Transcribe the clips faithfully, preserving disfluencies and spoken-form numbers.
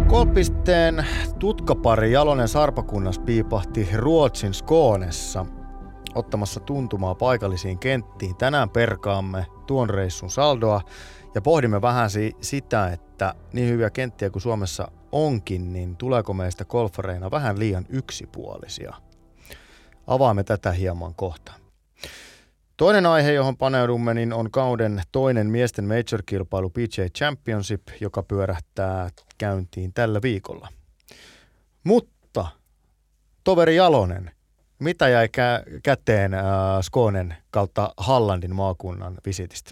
Golfpisteen tutkapari Jalonen Sarpakunnas piipahti Ruotsin Skånessa ottamassa tuntumaa paikallisiin kenttiin. Tänään perkaamme tuon reissun saldoa ja pohdimme vähän si- sitä, että niin hyviä kenttiä kuin Suomessa onkin, niin tuleeko meistä golfareina vähän liian yksipuolisia? Avaamme tätä hieman kohta. Toinen aihe, johon paneudumme, niin on kauden toinen miesten major-kilpailu P G A Championship, joka pyörähtää käyntiin tällä viikolla. Mutta, toveri Jalonen, mitä jäi kä- käteen äh, Skånen kautta Hallandin maakunnan visitistä?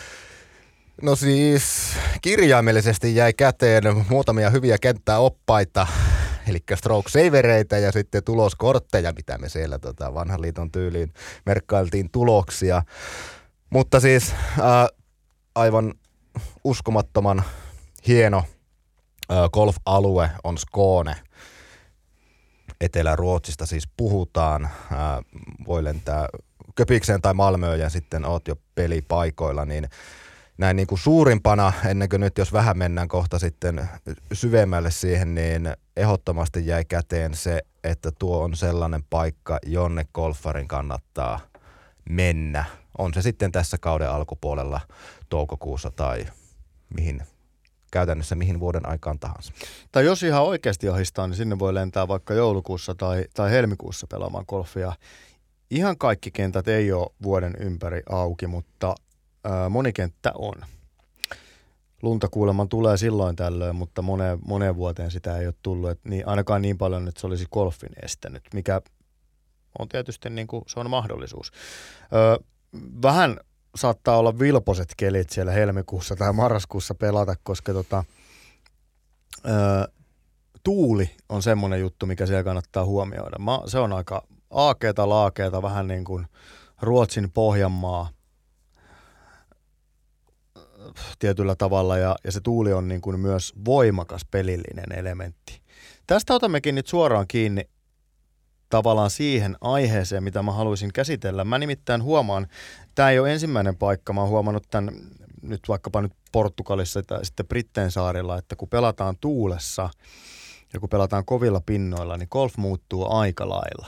No siis kirjaimellisesti jäi käteen muutamia hyviä kenttäoppaita, eli stroke savereita ja sitten tuloskortteja, mitä me siellä tota, vanhan liiton tyyliin merkkailtiin tuloksia. Mutta siis ää, aivan uskomattoman hieno ää, golf-alue on Skåne. Etelä-Ruotsista siis puhutaan. Ää, voi lentää Köpikseen tai Malmöön ja sitten oot jo pelipaikoilla, niin näin niin kuin suurimpana, ennen kuin nyt jos vähän mennään kohta sitten syvemmälle siihen, niin ehdottomasti jäi käteen se, että tuo on sellainen paikka, jonne golfarin kannattaa mennä. On se sitten tässä kauden alkupuolella toukokuussa tai mihin, käytännössä mihin vuoden aikaan tahansa. Tai jos ihan oikeasti ahistaa, niin sinne voi lentää vaikka joulukuussa tai, tai helmikuussa pelaamaan golfia. Ihan kaikki kentät ei ole vuoden ympäri auki, mutta monikenttä on. Lunta kuuleman tulee silloin tällöin, mutta moneen, moneen vuoteen sitä ei ole tullut, että niin, ainakaan niin paljon, että se olisi golfin estänyt, mikä on tietysti niin kuin, se on mahdollisuus. Öö, vähän saattaa olla vilposet kelit siellä helmikuussa tai marraskuussa pelata, koska tota, öö, tuuli on semmoinen juttu, mikä siellä kannattaa huomioida. Ma, se on aika aakeeta, laakeeta, vähän niin kuin Ruotsin Pohjanmaa tietyllä tavalla, ja, ja se tuuli on niin kuin myös voimakas pelillinen elementti. Tästä otammekin nyt suoraan kiinni tavallaan siihen aiheeseen, mitä mä haluaisin käsitellä. Mä nimittäin huomaan, tämä ei ole ensimmäinen paikka, mä oon huomannut tämän nyt vaikkapa nyt Portugalissa tai sitten Brittein saarilla, että kun pelataan tuulessa ja kun pelataan kovilla pinnoilla, niin golf muuttuu aika lailla.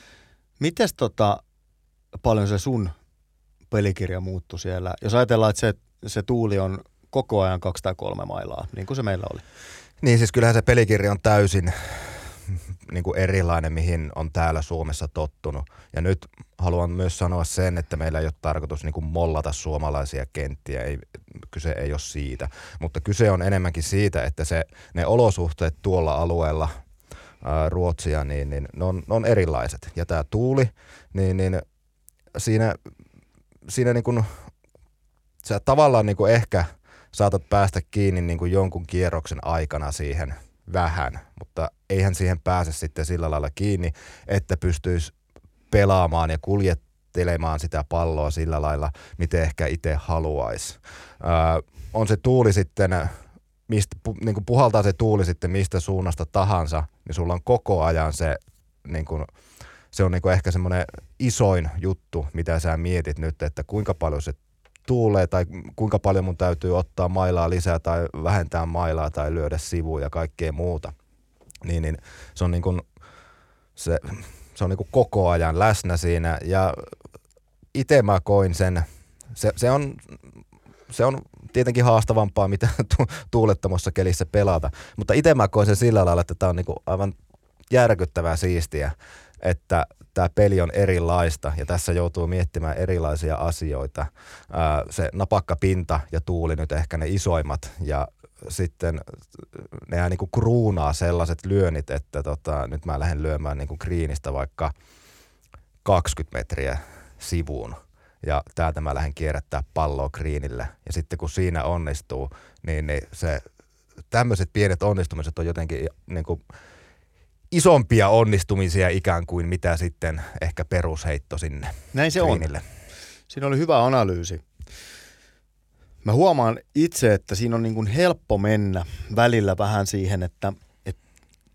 Mites tota, paljon se sun pelikirja muuttui siellä? Jos ajatellaan, että se se tuuli on koko ajan kaksi tai kolme mailaa, niin kuin se meillä oli. Niin siis kyllähän se pelikirja on täysin niin kuin erilainen, mihin on täällä Suomessa tottunut. Ja nyt haluan myös sanoa sen, että meillä ei ole tarkoitus niin kuin mollata suomalaisia kenttiä, ei, kyse ei ole siitä. Mutta kyse on enemmänkin siitä, että se, ne olosuhteet tuolla alueella, ää, Ruotsia, niin, niin ne, on, ne on erilaiset. Ja tämä tuuli, niin, niin siinä, siinä niin kuin sä tavallaan niin kuin ehkä saatat päästä kiinni niin kuin jonkun kierroksen aikana siihen vähän, mutta eihän siihen pääse sitten sillä lailla kiinni, että pystyisi pelaamaan ja kuljettelemaan sitä palloa sillä lailla, miten ehkä itse haluaisi. Öö, on se tuuli sitten, mistä, niin kuin puhaltaa se tuuli sitten mistä suunnasta tahansa, niin sulla on koko ajan se, niin kuin, se on niin kuin ehkä semmoinen isoin juttu, mitä sä mietit nyt, että kuinka paljon se tuulee tai kuinka paljon mun täytyy ottaa mailaa lisää tai vähentää mailaa tai lyödä sivuja ja kaikkea muuta. Niin, niin se on, niin kuin, se, se on niin kuin koko ajan läsnä siinä ja itse mä koin sen, se, se, on, se on tietenkin haastavampaa mitä tu, tuulettomassa kelissä pelata, mutta itse mä koin sen sillä lailla, että tää on niin kuin aivan järkyttävää siistiä, että tämä peli on erilaista ja tässä joutuu miettimään erilaisia asioita. Ää, se napakka pinta ja tuuli nyt ehkä ne isoimmat ja sitten nehän niinku kruunaa sellaiset lyönnit, että tota, nyt mä lähden lyömään niinku greenistä vaikka kaksikymmentä metriä sivuun ja täältä mä lähden kierrättää palloa greenille ja sitten kun siinä onnistuu, niin, niin se tämmöiset pienet onnistumiset on jotenkin niinku isompia onnistumisia ikään kuin mitä sitten ehkä perusheitto sinne. Näin se greenille on. Siinä oli hyvä analyysi. Mä huomaan itse, että siinä on niin kuin helppo mennä välillä vähän siihen, että, että,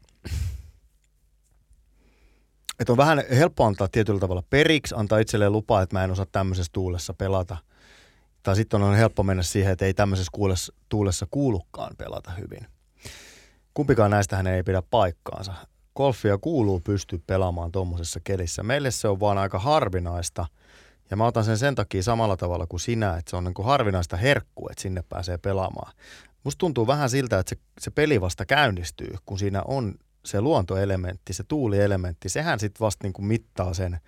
että on vähän helppo antaa tietyllä tavalla periksi, antaa itselleen lupaa, että mä en osaa tämmöisessä tuulessa pelata. Tai sitten on helppo mennä siihen, että ei tämmöisessä tuulessa kuulukaan pelata hyvin. kumpikaan näistähän ei pidä paikkaansa. Golfia kuuluu pystyä pelaamaan tuommoisessa kelissä. Meille se on vaan aika harvinaista. Ja mä otan sen sen takia samalla tavalla kuin sinä, että se on niin kuin harvinaista herkkua, että sinne pääsee pelaamaan. Musta tuntuu vähän siltä, että se, se peli vasta käynnistyy, kun siinä on se luontoelementti, se tuulielementti. Sehän sitten vasta niin kuin mittaa sen,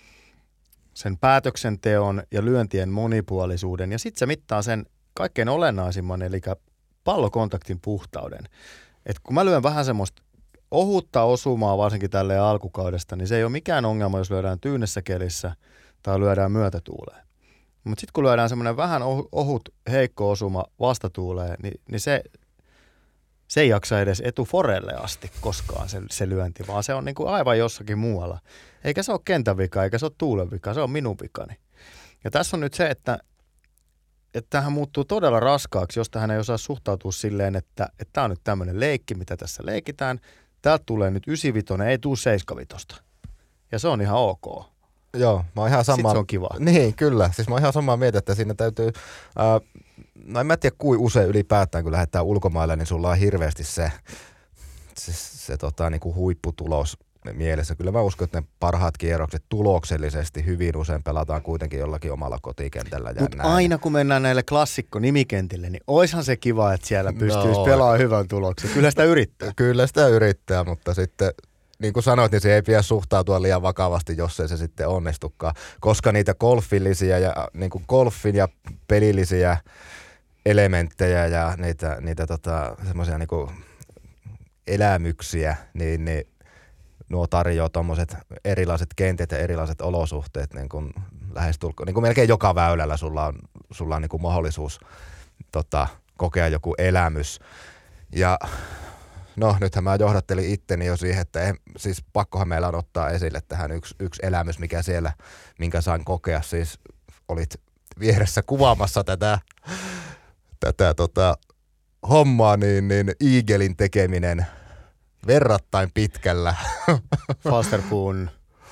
sen päätöksenteon ja lyöntien monipuolisuuden. Ja sitten se mittaa sen kaikkein olennaisimman, eli pallokontaktin puhtauden. Et kun mä lyön vähän semmoista ohutta osumaa, varsinkin tälleen alkukaudesta, niin se ei ole mikään ongelma, jos lyödään tyynessä kelissä tai lyödään myötätuuleen. Mutta sitten kun lyödään semmoinen vähän ohut, heikko osuma vastatuuleen, niin, niin se, se ei jaksa edes etuforelle asti koskaan se, se lyönti, vaan se on niinku aivan jossakin muualla. Eikä se ole kentän vika, eikä se ole tuulen vika, se on minun vikani. Ja tässä on nyt se, että että tämähän muuttuu todella raskaaksi, jos tähän ei osaa suhtautua silleen, että tämä on nyt tämmöinen leikki, mitä tässä leikitään. Täältä tulee nyt yhdeksänkymmentäviisi, ei tule seitsemänkymmentäviisi. Ja se on ihan ok. Joo, mä oon ihan samaa. Sitten se on kiva. Niin, kyllä. Siis mä oon ihan samaa mieltä, että siinä täytyy, äh, no en mä tiedä kuin usein ylipäätään, kun lähdetään ulkomaille, niin sulla on hirveästi se, se, se tota, niin kuin huipputulos mielessä. Kyllä mä uskon, että ne parhaat kierrokset tuloksellisesti hyvin usein pelataan kuitenkin jollakin omalla kotikentällä. Mutta aina kun mennään näille klassikko-nimikentille, niin oishan se kiva, että siellä pystyisi no, pelaamaan hyvän tuloksen. Kyllä sitä yrittää. Kyllä sitä yrittää, mutta sitten niin kuin sanoit, niin se ei pidä suhtautua liian vakavasti, jos ei se sitten onnistukaan. Koska niitä golfillisiä ja niin kuin golfin ja pelillisiä elementtejä ja niitä, niitä tota, semmoisia niin kuin elämyksiä, niin, niin nuo tarjoaa tommoset erilaiset kentät ja erilaiset olosuhteet niin kuin lähestulkoon. Niin kuin melkein joka väylällä sulla on, sulla on niin kuin mahdollisuus tota, kokea joku elämys. Ja no nythän mä johdattelin itteni jo siihen, että en, siis pakkohan meillä on ottaa esille tähän yksi, yksi elämys, mikä siellä, minkä sain kokea. Siis olit vieressä kuvaamassa tätä, tätä tota, hommaa, niin, niin Eaglein tekeminen verrattain pitkällä. Fasterpuun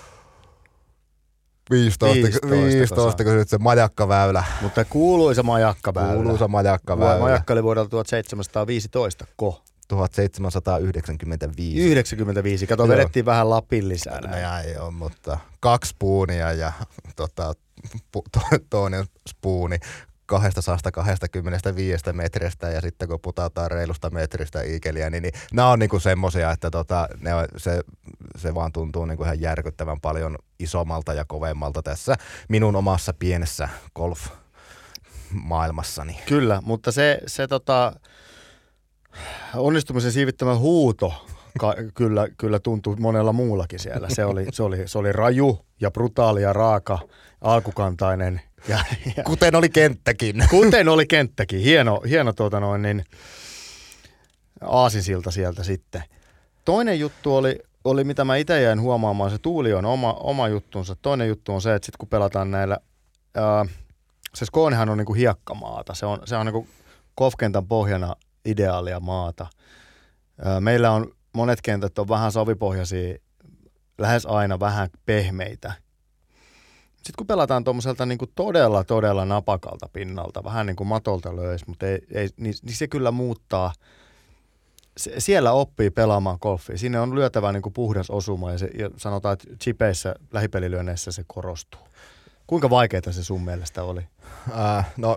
viisitoista, viisitoista, kun nyt se majakkaväylä. Mutta kuuluisa majakkaväylä. Kuuluisa majakkaväylä. Majakka oli vuodelta tuhatseitsemänsataaviisitoista, ko? tuhatseitsemänsataayhdeksänkymmentäviisi. yhdeksänkymmentäviisi, kato, vedettiin vähän Lapin lisää. No ei ole, mutta kaksi puunia ja tota, pu, to, toinen spuuni kaksisataakaksikymmentäviisi metristä ja sitten kun putataan reilusta metristä Eagleä, niin, niin nämä on niinku semmosia, että tota, ne on, se, se vaan tuntuu niinku ihan järkyttävän paljon isommalta ja kovemmalta tässä minun omassa pienessä golf-maailmassani. Kyllä, mutta se, se tota, onnistumisen siivittämä huuto ka, kyllä, kyllä tuntui monella muullakin siellä. Se oli, se oli, se oli raju ja brutaali ja raaka, alkukantainen. Ja, ja, kuten oli kenttäkin. Kuten oli kenttäkin. Hieno, hieno tuota noin, niin, aasinsilta sieltä sitten. Toinen juttu oli, oli mitä mä itse jäin huomaamaan, se tuuli on oma, oma juttunsa. Toinen juttu on se, että sit kun pelataan näillä, ää, se Skånehan on niinku hiekkamaata. Se on, se on niinku golfkentän pohjana ideaalia maata. Ää, meillä on monet kentät on vähän savipohjaisia, lähes aina vähän pehmeitä. Sitten kun pelataan tuommoiselta niin kuin todella, todella napakalta pinnalta, vähän niin kuin matolta löys, mutta ei, ei, niin, niin se kyllä muuttaa. Se, siellä oppii pelaamaan golfia. Siinä on lyötävä niin kuin puhdas osuma ja, se, ja sanotaan, että chipeissä, lähipelilyönneissä se korostuu. Kuinka vaikeaa se sun mielestä oli? Äh, no,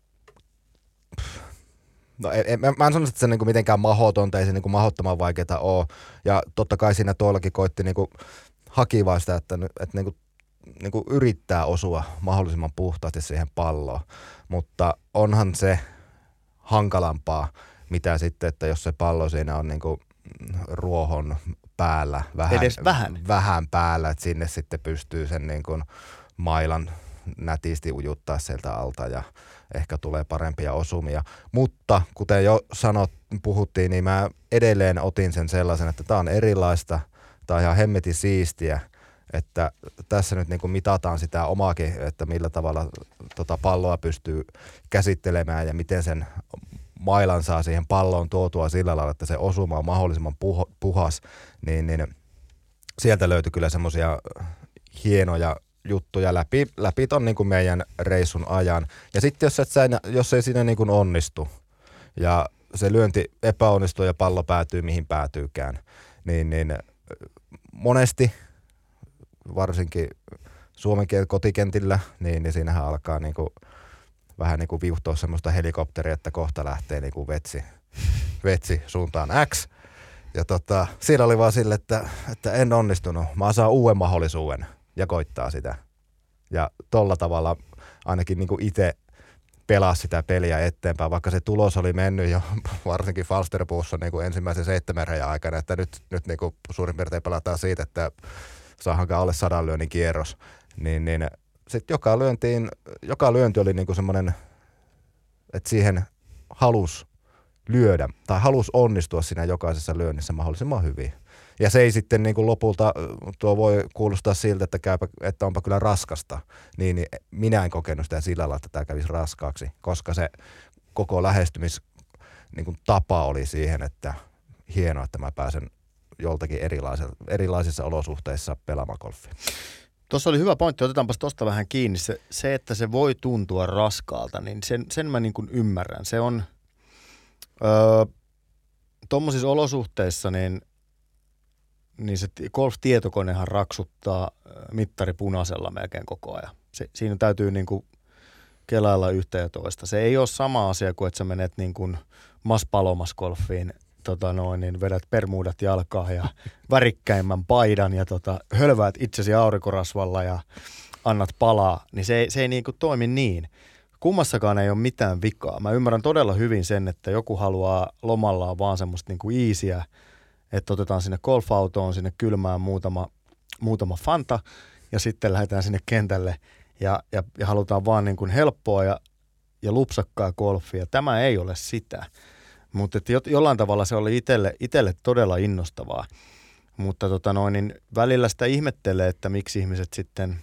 no en, en, mä en sano, että se niin kuin mitenkään mahdotonta, ei se niin kuin mahdottoman vaikeaa ole. Ja totta kai siinä tuollakin koitti niin kuin hakivaa sitä, että, että niin kuin niin kuin yrittää osua mahdollisimman puhtaasti siihen palloon, mutta onhan se hankalampaa, mitä sitten, että jos se pallo siinä on niin kuin ruohon päällä, vähän, edes vähän. vähän päällä, että sinne sitten pystyy sen niin kuin mailan nätisti ujuttaa sieltä alta ja ehkä tulee parempia osumia. Mutta kuten jo sanot, puhuttiin, niin mä edelleen otin sen sellaisen, että tää on erilaista, tää on ihan hemmetin siistiä, että tässä nyt niin kuin mitataan sitä omaakin, että millä tavalla tota palloa pystyy käsittelemään ja miten sen mailan saa siihen palloon tuotua sillä lailla, että se osuma on mahdollisimman puh- puhas, niin, niin sieltä löytyi kyllä semmoisia hienoja juttuja läpi, läpi ton niin kuin meidän reissun ajan. Ja sitten jos, et sä, jos ei siinä niin kuin onnistu ja se lyönti epäonnistuu ja pallo päätyy mihin päätyykään, niin, niin monesti, varsinkin Suomen kotikentillä, niin, niin siinähän alkaa niinku, vähän niin kuin viuhtoa semmoista helikopteria, että kohta lähtee niinku vetsi, vetsi suuntaan X. Ja tota, siinä oli vaan sille, että, että en onnistunut. Mä saan uuden mahdollisuuden ja koittaa sitä. Ja tolla tavalla ainakin niinku itse pelaa sitä peliä eteenpäin, vaikka se tulos oli mennyt jo varsinkin Falsterbussa niin kuin ensimmäisen seitsemän rajan aikana, että nyt, nyt niin kuin suurin piirtein pelataan siitä, että saahankaan alle sadan lyönnin kierros. Niin, niin sitten joka, lyöntiin, joka lyönti oli niin kuin semmoinen, että siihen halus lyödä tai halus onnistua siinä jokaisessa lyönnissä mahdollisimman hyvin. Ja se ei sitten niin kuin lopulta, tuo voi kuulostaa siltä, että, käypä, että onpa kyllä raskasta, niin, niin minä en kokenut sitä sillä lailla, että tämä kävisi raskaaksi, koska se koko lähestymis niin kuin tapa oli siihen, että hienoa, että mä pääsen joltakin erilaisissa olosuhteissa pelaamaan golfia. Tuossa oli hyvä pointti, otetaanpas tuosta vähän kiinni. Se, se, että se voi tuntua raskaalta, niin sen, sen mä niin kuin ymmärrän. Se on, öö, tuommoisissa olosuhteissa, niin niin se golf-tietokonehan raksuttaa mittari punaisella melkein koko ajan. Se, siinä täytyy niin kuin kelailla yhtä ja toista. Se ei ole sama asia kuin, että sä menet niin kuin Mas Palomas golfiin, tota noin, niin vedät permuudat jalkaan ja värikkäimmän paidan ja tota, hölväät itsesi aurinkorasvalla ja annat palaa. Niin se, se ei niin kuin toimi niin. Kummassakaan ei ole mitään vikaa. Mä ymmärrän todella hyvin sen, että joku haluaa lomallaan vaan semmoista niin kuin easyä, että otetaan sinne golfautoon, sinne kylmään muutama, muutama fanta ja sitten lähdetään sinne kentälle ja, ja, ja halutaan vaan niin kuin helppoa ja, ja lupsakkaa golfia. Tämä ei ole sitä, mutta että jollain tavalla se oli itselle, itselle todella innostavaa, mutta tota noin, niin välillä sitä ihmettelee, että miksi ihmiset sitten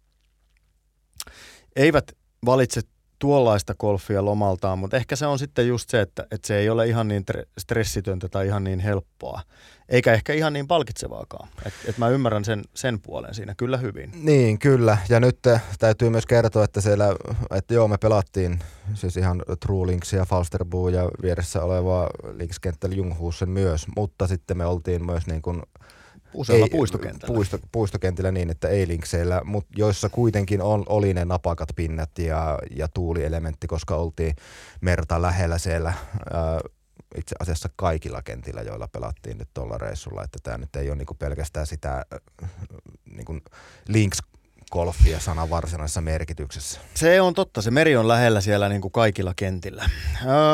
eivät valitse tuollaista golfia lomaltaan, mutta ehkä se on sitten just se, että, että se ei ole ihan niin stressitöntä tai ihan niin helppoa, eikä ehkä ihan niin palkitsevaakaan. Että et mä ymmärrän sen, sen puolen siinä kyllä hyvin. Niin, kyllä. Ja nyt täytyy myös kertoa, että siellä, että joo, me pelattiin siis ihan True Linksia ja Falsterbo ja vieressä olevaa Linkskenttällä Ljunghusen myös, mutta sitten me oltiin myös niin kuin usealla puistokentällä. Puisto, puistokentillä niin, että ei linkseillä, mutta joissa kuitenkin on, oli ne napakat pinnat ja, ja tuulielementti, koska oltiin merta lähellä siellä ää, itse asiassa kaikilla kentillä, joilla pelattiin nyt tuolla reissulla, että tämä nyt ei ole niinku pelkästään sitä ää, niinku links-golfia sanan varsinaisessa merkityksessä. Se on totta, se meri on lähellä siellä niinku kaikilla kentillä. Öö.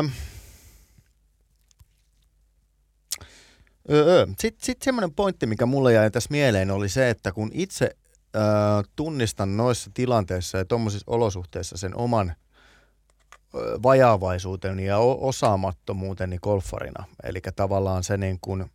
Öö, Sitten sit semmoinen pointti, mikä mulle jäi tässä mieleen, oli se, että kun itse öö, tunnistan noissa tilanteissa ja tuommoisissa olosuhteissa sen oman öö, vajaavaisuuteni ja o- osaamattomuuteni golfarina, eli tavallaan se niin kuin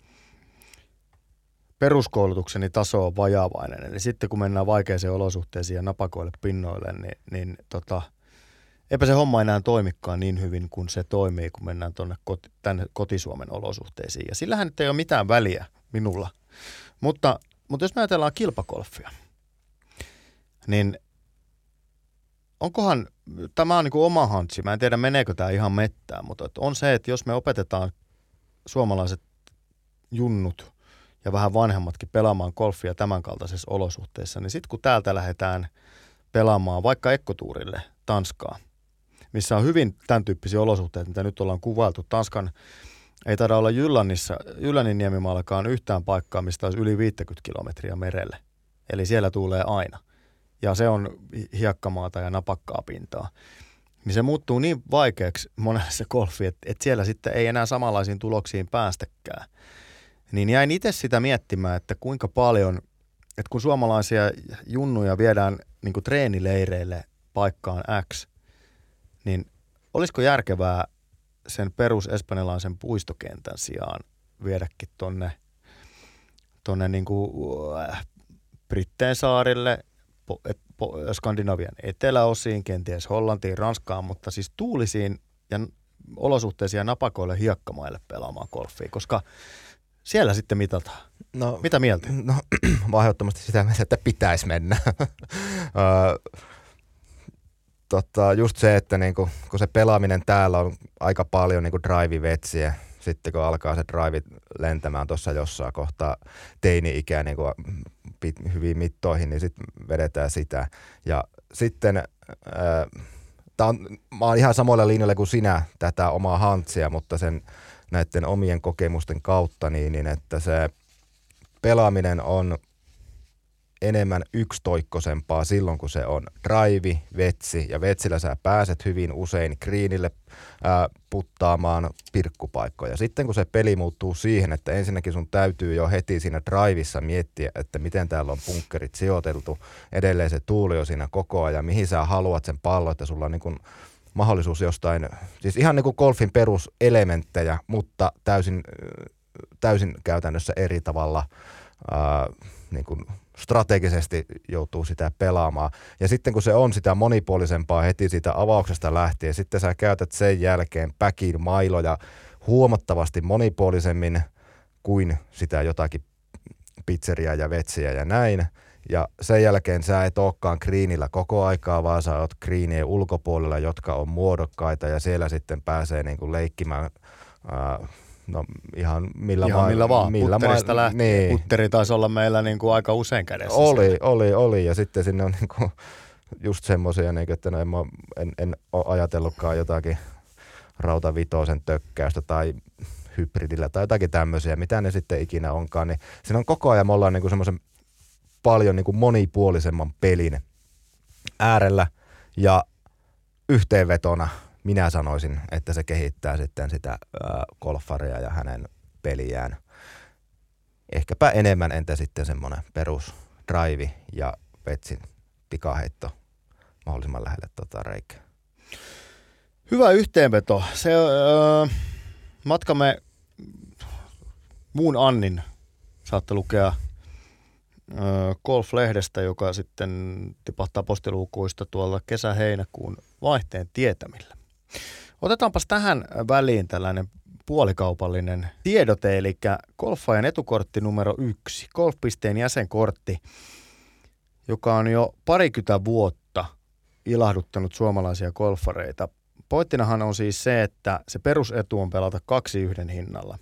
peruskoulutukseni taso on vajaavainen, eli sitten kun mennään vaikeisiin olosuhteisiin ja napakoille pinnoille, niin, niin tota, eipä se homma enää toimikaan niin hyvin kuin se toimii, kun mennään tuonne koti, tänne kotisuomen olosuhteisiin. Ja sillähän nyt ei ole mitään väliä minulla. Mutta, mutta jos me ajatellaan kilpagolfia, niin onkohan, tämä on niin kuin oma hantsi, mä en tiedä meneekö tämä ihan mettään, mutta on se, että jos me opetetaan suomalaiset junnut ja vähän vanhemmatkin pelaamaan golfia tämän kaltaisissa olosuhteissa, niin sitten kun täältä lähdetään pelaamaan vaikka ekkotuurille Tanskaa, missä on hyvin tämän tyyppisiä olosuhteita, mitä nyt ollaan kuvailtu. Tanskan ei taida olla Jyllannissa, Jyllannin niemimaallakaan yhtään paikkaa, mistä olisi yli viisikymmentä kilometriä merelle. Eli siellä tuulee aina. Ja se on hiekkamaata ja napakkaa pintaa. Niin se muuttuu niin vaikeaksi monelle se golfi, että, että siellä sitten ei enää samanlaisiin tuloksiin päästäkään. Niin jäin itse sitä miettimään, että kuinka paljon, että kun suomalaisia junnuja viedään niin kuin treenileireille paikkaan X, niin olisiko järkevää sen perus espanjalaisen puistokentän sijaan viedäkin tonne, tonne niin kuin Britteen saarille, po, et, po, Skandinavian eteläosiin, kenties Hollantiin, Ranskaan, mutta siis tuulisiin ja olosuhteisiin ja napakoille hiekkamaille pelaamaan golfia, koska siellä sitten mitataan. No, mitä mieltä? No, ehdottomasti sitä mieltä, että pitäisi mennä. tota, just se, että niinku, kun se pelaaminen täällä on aika paljon niinku drive-vetsiä, sitten kun alkaa se drive lentämään tuossa jossain kohtaa teini-ikää niinku hyvin mittoihin, niin sitten vedetään sitä. Ja sitten äh, tää on, mä oon ihan samoilla linjoilla kuin sinä tätä omaa hantsia, mutta sen näiden omien kokemusten kautta niin, niin että se pelaaminen on enemmän yksitoikkosempaa silloin, kun se on drive, vetsi, ja vetsillä sä pääset hyvin usein greenille ää, puttaamaan pirkkupaikkoja. Sitten kun se peli muuttuu siihen, että ensinnäkin sun täytyy jo heti siinä drivissa miettiä, että miten täällä on bunkkerit sijoiteltu, edelleen se tuuli on siinä koko ajan, mihin sä haluat sen pallon, että sulla on niin kuin mahdollisuus jostain, siis ihan niin kuin golfin peruselementtejä, mutta täysin, täysin käytännössä eri tavalla ää, niin kuin strategisesti joutuu sitä pelaamaan. Ja sitten kun se on sitä monipuolisempaa heti siitä avauksesta lähtien, sitten sä käytät sen jälkeen backin mailoja huomattavasti monipuolisemmin kuin sitä jotakin pitseria ja vetsiä ja näin. Ja sen jälkeen sä et olekaan greenillä koko aikaa, vaan sä oot greenien ulkopuolella, jotka on muodokkaita, ja siellä sitten pääsee niinku leikkimään ää, no ihan millä, ihan ma- millä vaan, millä putterista ma- lähtien. Niin. Putteri taisi olla meillä niinku aika usein kädessä. Oli, siellä. oli, oli, ja sitten sinne on niinku just semmoisia, niinku, että no en, en, en ole ajatellutkaan jotakin rautavitoisen tökkäystä tai hybridillä tai jotakin tämmöisiä, mitä ne sitten ikinä onkaan, niin siinä on koko ajan, me ollaan niinku semmoisen paljon niinku monipuolisemman pelin äärellä, ja yhteenvetona minä sanoisin, että se kehittää sitten sitä äh, golfaria ja hänen peliään ehkäpä enemmän, entä sitten semmoinen perus drive ja vetsin pikaheitto mahdollisimman lähelle tota reikää. Hyvä yhteenveto. Se öö, matkamme muun Annin saatte lukea öö, Golf-lehdestä, joka sitten tipahtaa postiluukuista tuolla kesä-heinäkuun vaihteen tietämillä. Otetaanpas tähän väliin tällainen puolikaupallinen tiedote, eli golfaajan etukortti numero yksi, Golfpisteen jäsenkortti, joka on jo parikymmentä vuotta ilahduttanut suomalaisia golfareita. Pointtinahan on siis se, että se perusetu on pelata kaksi yhden hinnalla.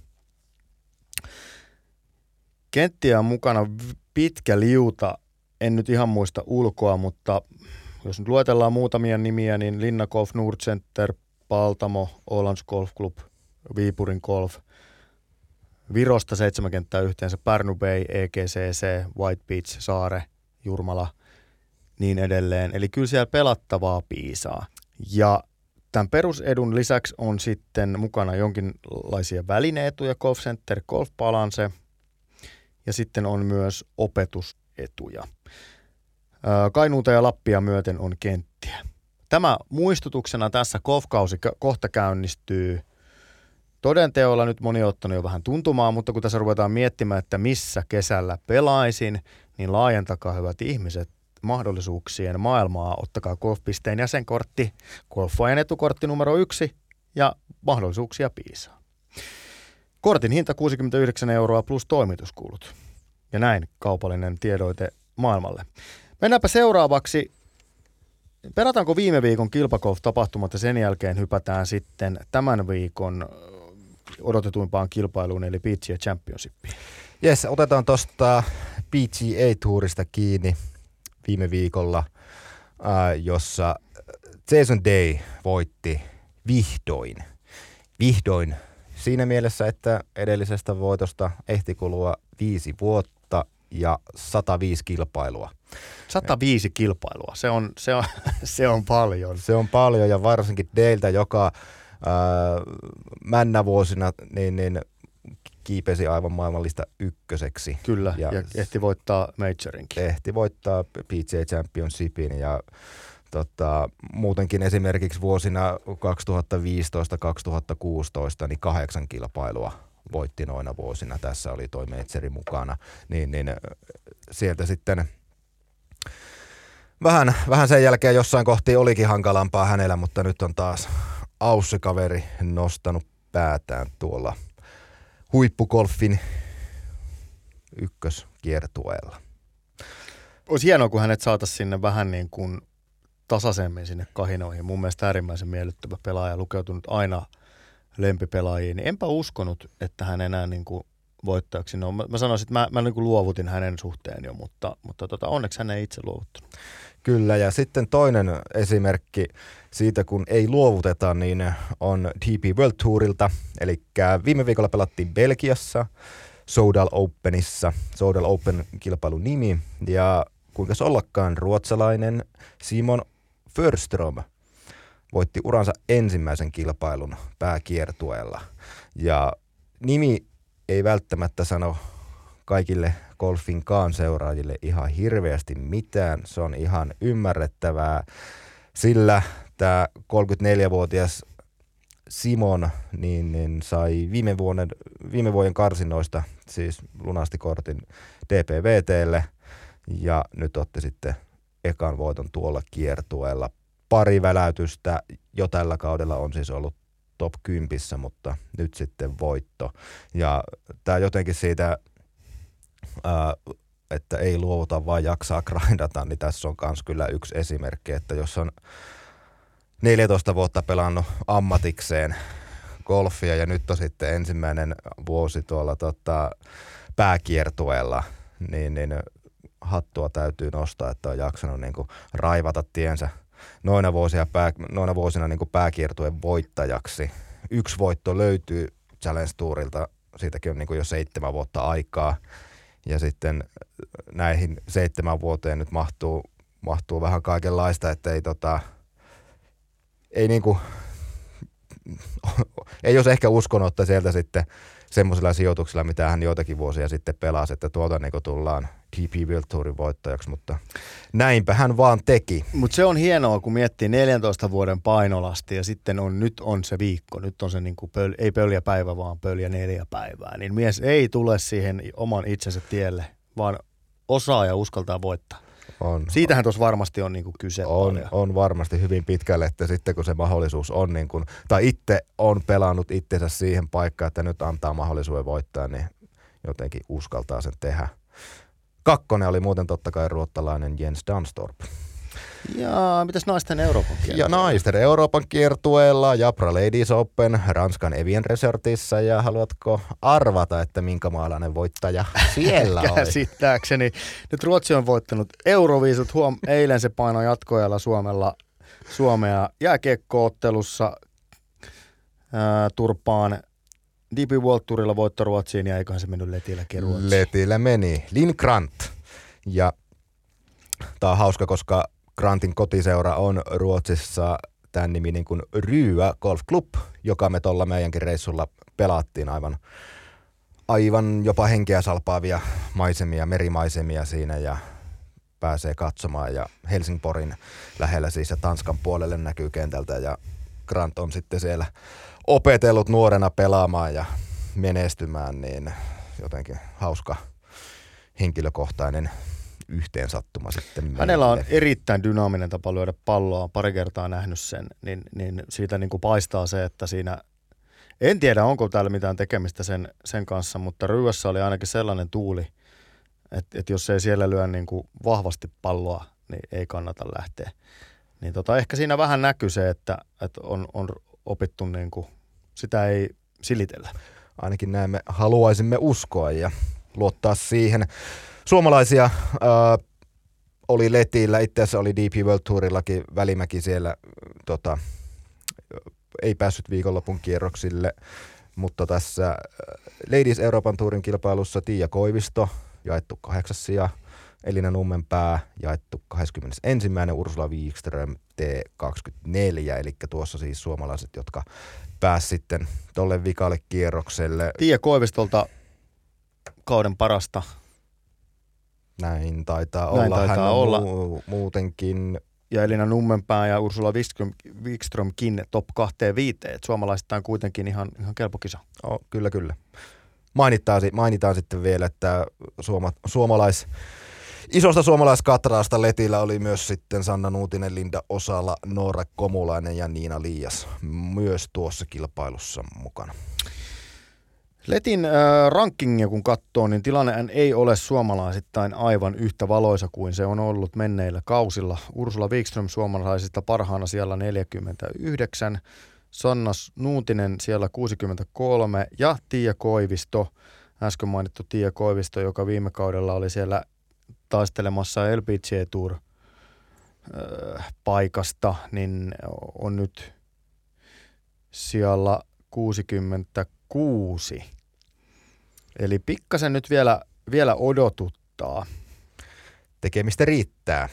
Kenttiä on mukana pitkä liuta, en nyt ihan muista ulkoa, mutta jos nyt luetellaan muutamia nimiä, niin Linna Golf, Nordcenter, Paltamo, Ålands Golf Club, Viipurin Golf, Virosta seitsemän kenttää yhteensä, Pärnu Bay, E G C C, White Beach, Saare, Jurmala, niin edelleen. Eli kyllä siellä pelattavaa piisaa. Ja tämän perusedun lisäksi on sitten mukana jonkinlaisia välineetuja, Golf Center, Golf Balance, ja sitten on myös opetusetuja. Kainuuta ja Lappia myöten on kenttiä. Tämä muistutuksena tässä golfkausi kohta käynnistyy. Todenteolla nyt moni on ottanut jo vähän tuntumaan, mutta kun tässä ruvetaan miettimään, että missä kesällä pelaisin, niin laajentakaa hyvät ihmiset mahdollisuuksien maailmaa. Ottakaa Golfpisteen jäsenkortti, golfaajan etukortti numero yksi, ja mahdollisuuksia piisaa. Kortin hinta kuusikymmentäyhdeksän euroa plus toimituskulut. Ja näin kaupallinen tiedoite maailmalle. Mennäänpä seuraavaksi. Pelataanko viime viikon kilpagolf-tapahtumat ja sen jälkeen hypätään sitten tämän viikon odotetuimpaan kilpailuun eli P G A Championshipiin. Jes, otetaan tuosta P G A-tuurista kiinni viime viikolla, äh, jossa Jason Day voitti vihdoin. Vihdoin siinä mielessä, että edellisestä voitosta ehti kulua viisi vuotta ja sata viisi kilpailua. sata viisi kilpailua, se on, se on, se on paljon. Se on paljon, ja varsinkin Dayltä, joka ää, männävuosina niin, niin kiipesi aivan maailmallista ykköseksi. Kyllä, ja, ja ehti voittaa majorinkin. Ehti voittaa P G A Championshipin, ja tota, muutenkin esimerkiksi vuosina kaksituhattaviisitoista kaksituhattakuusitoista niin kahdeksan kilpailua voitti noina vuosina. Tässä oli toi Majori mukana, niin, niin sieltä sitten vähän, vähän sen jälkeen jossain kohti olikin hankalampaa hänellä, mutta nyt on taas Aussi-kaveri nostanut päätään tuolla huippugolfin ykköskiertueella. Olisi hienoa, kun hänet saataisiin sinne vähän niin kuin tasaisemmin sinne kahinoihin. Mun mielestä äärimmäisen miellyttävä pelaaja, lukeutunut aina lempipelaajiin. Niin enpä uskonut, että hän enää niin kuin voittajaksi. No, mä, mä sanoisin, että mä, mä niin kuin luovutin hänen suhteen jo, mutta, mutta tota, onneksi hän ei itse luovuttanut. Kyllä, ja sitten toinen esimerkki siitä, kun ei luovuteta, niin on D P World Tourilta. Eli viime viikolla pelattiin Belgiassa, Soudal Openissa, Soudal Open-kilpailun nimi, ja kuinka se ollakaan ruotsalainen Simon Förström voitti uransa ensimmäisen kilpailun pääkiertueella. Ja nimi ei välttämättä sano kaikille golfinkaan seuraajille ihan hirveästi mitään. Se on ihan ymmärrettävää, sillä tämä kolmekymmentäneljävuotias Simon niin, niin sai viime vuoden, viime vuoden karsinnoista siis lunastikortin D P V T:lle ja nyt otti sitten ekan voiton tuolla kiertueella. Pari väläytystä jo tällä kaudella on siis ollut top kympissä, mutta nyt sitten voitto. Ja tämä jotenkin siitä, ää, että ei luovuta vaan jaksaa grindata, niin tässä on myös kyllä yksi esimerkki, että jos on neljätoista vuotta pelannut ammatikseen golfia ja nyt on sitten ensimmäinen vuosi tuolla tota, pääkiertueella, niin, niin hattua täytyy nostaa, että on jaksanut niin kuin raivata tiensä noina vuosina, pää, noina vuosina niin kuin pääkiertueen voittajaksi. Yksi voitto löytyy Challenge Tourilta, siitäkin on niin kuin jo seitsemän vuotta aikaa. Ja sitten näihin seitsemän vuoteen nyt mahtuu, mahtuu vähän kaikenlaista, että ei, tota, ei, niin kuin, ei olisi ehkä uskonut, että sieltä sitten semmoisilla sijoituksilla, mitä hän joitakin vuosia sitten pelasi, että tuolta niin kuin tullaan D P World Tourin voittajaksi, mutta näinpä hän vaan teki. Mutta se on hienoa, kun miettii neljäntoista vuoden painolasti ja sitten on, nyt on se viikko, nyt on se niin kuin pöl, ei pöljä päivä, vaan pöljä neljä päivää, niin mies ei tule siihen oman itsensä tielle, vaan osaa ja uskaltaa voittaa. On, Siitähän tuossa varmasti on niin kuin kyse. On, on varmasti hyvin pitkälle, että sitten kun se mahdollisuus on, niin kuin, tai itse on pelannut itsensä siihen paikkaan, että nyt antaa mahdollisuuden voittaa, niin jotenkin uskaltaa sen tehdä. Kakkonen oli muuten totta kai ruottalainen Jens Danstorp. Ja mitäs naisten Euroopan kiertueella? Ja naisten Euroopan kiertueella, Japra Ladies Open, Ranskan Evian Resortissa, ja haluatko arvata, että minkä maalainen voittaja siellä oli? Käsittääkseni. Nyt Ruotsi on voittanut Euroviisut, huom, eilen se painoi jatkoajalla Suomella, Suomea jääkiekko-ottelussa ää, turpaan. D P World Tourilla voitto Ruotsiin ja eiköhän se mennyt Letilläkin Ruotsiin. Letillä meni. Linn Grant. Ja tää on hauska, koska Grantin kotiseura on Ruotsissa tämän nimi niin kuin Ryä Golf Club, joka me tuolla meidänkin reissulla pelattiin aivan, aivan jopa henkeä salpaavia maisemia, merimaisemia siinä ja pääsee katsomaan ja Helsingborin lähellä siis ja Tanskan puolelle näkyy kentältä ja Grant on sitten siellä opetellut nuorena pelaamaan ja menestymään, niin jotenkin hauska henkilökohtainen yhteensattuma sitten meille. Hänellä on erittäin dynaaminen tapa lyödä palloa, pari kertaa nähnyt sen, niin, niin siitä niin kuin paistaa se, että siinä, en tiedä onko täällä mitään tekemistä sen, sen kanssa, mutta Ryössä oli ainakin sellainen tuuli, että, että jos ei siellä lyö niin kuin vahvasti palloa, niin ei kannata lähteä. Niin tota, ehkä siinä vähän näkyy se, että, että on, on opittu, niin kuin, sitä ei silitellä. Ainakin näin me haluaisimme uskoa ja luottaa siihen. Suomalaisia ää, oli Letillä, itse asiassa oli D P World Tourillakin, Välimäki siellä tota, ei päässyt viikonlopun kierroksille, mutta tässä Ladies Euroopan Tourin kilpailussa Tiia Koivisto jaettu kahdeksas sija, Elina Nummenpää jaettu kaksikymmentäyksi, Ursula Wikström T kaksikymmentäneljä, eli tuossa siis suomalaiset, jotka pääsivät sitten tolle vikalle kierrokselle. Tiia Koivistolta kauden parasta. Näin taitaa Näin olla. taitaa Hän on olla. Mu- muutenkin. Ja Elina Nummenpää ja Ursula Wikström, Wikströmkin top kaksikymmentäviisi. Et suomalaistaan kuitenkin ihan, ihan kelpo kisa. Oh, kyllä, kyllä. Mainitaan, mainitaan sitten vielä, että suoma, suomalais, isosta suomalaiskatraasta Letillä oli myös sitten Sanna Nuutinen, Linda Osala, Noora Komulainen ja Niina Liias myös tuossa kilpailussa mukana. Letin äh, rankingia kun katsoo, niin tilanne ei ole suomalaisittain aivan yhtä valoisa kuin se on ollut menneillä kausilla. Ursula Wikström suomalaisista parhaana siellä neljäkymmentäyhdeksän, Sanna Nuutinen siellä kuusikymmentäkolme ja Tiia Koivisto, äsken mainittu Tiia Koivisto, joka viime kaudella oli siellä taistelemassa L P G A Tour paikasta, niin on nyt siellä kuusikymmentäkuusi. Eli pikkasen nyt vielä, vielä odotuttaa. Tekemistä riittää.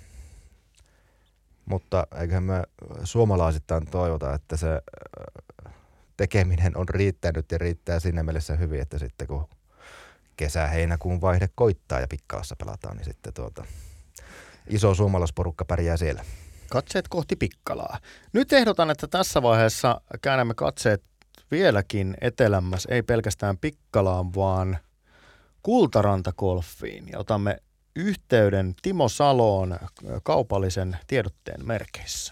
Mutta eiköhän me suomalaisittain toivota, että se tekeminen on riittänyt ja riittää siinä mielessä hyvin, että sitten kun kesä-heinäkuun vaihde koittaa ja Pikkalassa pelataan, niin sitten tuota, iso suomalaisporukka pärjää siellä. Katseet kohti Pikkalaa. Nyt ehdotan, että tässä vaiheessa käännämme katseet vieläkin etelämmäs, ei pelkästään Pikkalaan, vaan Kultaranta-golfiin. Ja otamme yhteyden Timo Saloon kaupallisen tiedotteen merkeissä.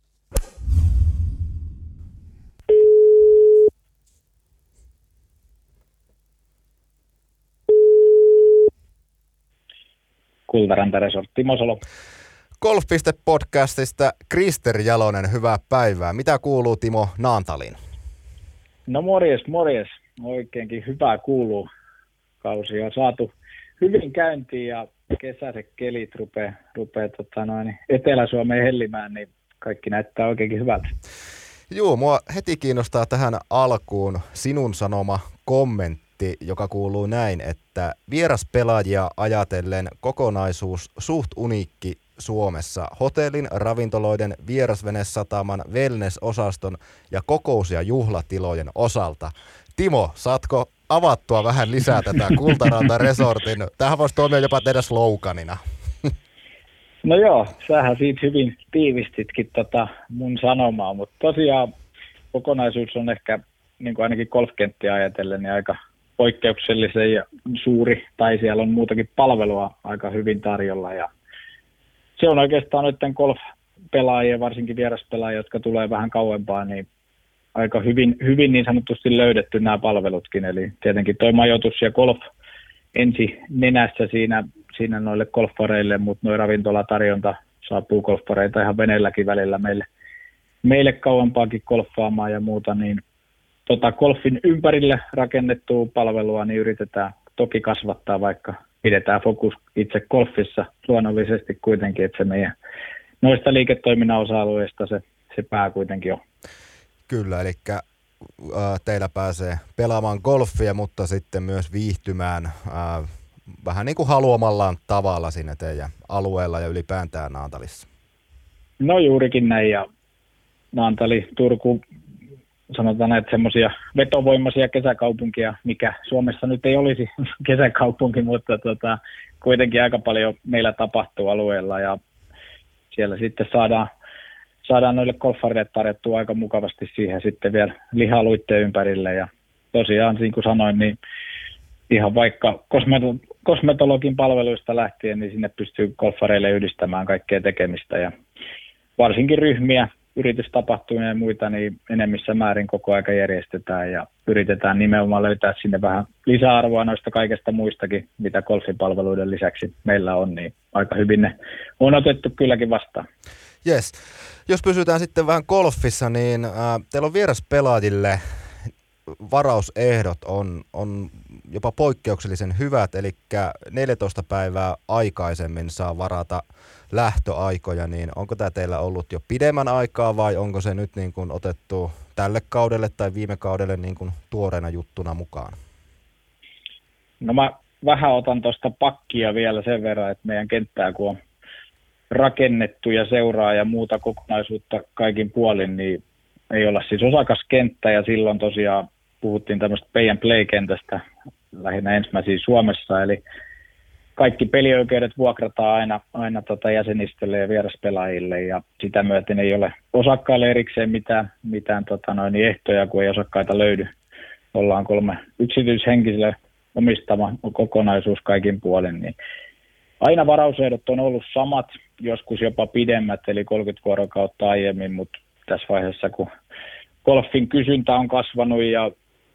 Kultaranta Resort, Timo Salo. Golf piste podcastista Krister Jalonen, hyvää päivää. Mitä kuuluu Timo Naantaliin? No morjes, morjes. Oikeinkin hyvää kuuluu. Kausi on saatu hyvin käyntiin ja kesäiset kelit rupeaa, rupeaa tota noin, Etelä-Suomeen hellimään, niin kaikki näyttää oikeinkin hyvältä. Joo, mua heti kiinnostaa tähän alkuun sinun sanoma kommentti, joka kuuluu näin, että vieraspelaajia ajatellen kokonaisuus suht uniikki Suomessa. Hotellin, ravintoloiden, vierasvenesataman, wellness-osaston ja kokous- ja juhlatilojen osalta. Timo, saatko avattua vähän lisää tätä Kultaranta Resortin? Tähän voisi toimia jopa teidän sloganina. No joo, sähän siitä hyvin tiivistitkin tota mun sanomaa, mutta tosiaan kokonaisuus on ehkä niin kuin ainakin golfkenttiä ajatellen niin aika poikkeuksellisen ja suuri, tai siellä on muutakin palvelua aika hyvin tarjolla ja se on oikeastaan noiden golf-pelaajia, varsinkin vieraspelaajia, jotka tulee vähän kauempaa, niin aika hyvin, hyvin niin sanotusti löydetty nämä palvelutkin. Eli tietenkin toi majoitus ja golf ensi nenässä siinä, siinä noille golfareille, mutta nuo ravintolatarjonta saapuu golfareita ihan veneelläkin välillä meille, meille kauempaakin golfaamaan ja muuta, niin tota golfin ympärille rakennettua palvelua niin yritetään toki kasvattaa, vaikka pidetään fokus itse golfissa luonnollisesti kuitenkin, että se meidän noista liiketoiminnan osa-alueista se, se pää kuitenkin on. Kyllä, eli äh, teillä pääsee pelaamaan golfia, mutta sitten myös viihtymään äh, vähän niin kuin haluamallaan tavalla siinä teidän alueella ja ylipäätään Naantalissa. No juurikin näin, ja Naantali, Turku, sanotaan näitä semmoisia vetovoimaisia kesäkaupunkia, mikä Suomessa nyt ei olisi kesäkaupunki, mutta tota, kuitenkin aika paljon meillä tapahtuu alueella ja siellä sitten saadaan, saadaan noille golfareille tarjottua aika mukavasti siihen sitten vielä lihaluitteen ympärille ja tosiaan, niin kuin sanoin, niin ihan vaikka kosmeto- kosmetologin palveluista lähtien, niin sinne pystyy golfareille yhdistämään kaikkea tekemistä ja varsinkin ryhmiä, yritystapahtumia ja muita, niin enemmissä määrin koko aika järjestetään ja yritetään nimenomaan löytää sinne vähän lisäarvoa noista kaikesta muistakin, mitä golfipalveluiden lisäksi meillä on, niin aika hyvin ne on otettu kylläkin vastaan. Yes. Jos pysytään sitten vähän golfissa, niin äh, teillä on vieraspelaajille varausehdot on, on jopa poikkeuksellisen hyvät, eli neljätoista päivää aikaisemmin saa varata lähtöaikoja, niin onko tämä teillä ollut jo pidemmän aikaa vai onko se nyt niin kuin otettu tälle kaudelle tai viime kaudelle niin kuin tuoreena juttuna mukaan? No mä vähän otan tuosta pakkia vielä sen verran, että meidän kenttää kun on rakennettu ja seuraa ja muuta kokonaisuutta kaikin puolin, niin ei olla siis osakaskenttä ja silloin tosiaan puhuttiin tämmöistä pay and play-kentästä lähinnä ensimmäisiä Suomessa, eli kaikki pelioikeudet vuokrataan aina, aina tota jäsenistölle ja vieraspelaajille ja sitä myöten ei ole osakkaille erikseen mitään, mitään tota noin, ehtoja, kun ei osakkaita löydy. Ollaan kolme yksityishenkilöä omistama kokonaisuus kaikin puolin, niin aina varausehdot on ollut samat, joskus jopa pidemmät, eli kolmekymmentä vuorokautta aiemmin, mutta tässä vaiheessa, kun golfin kysyntä on kasvanut ja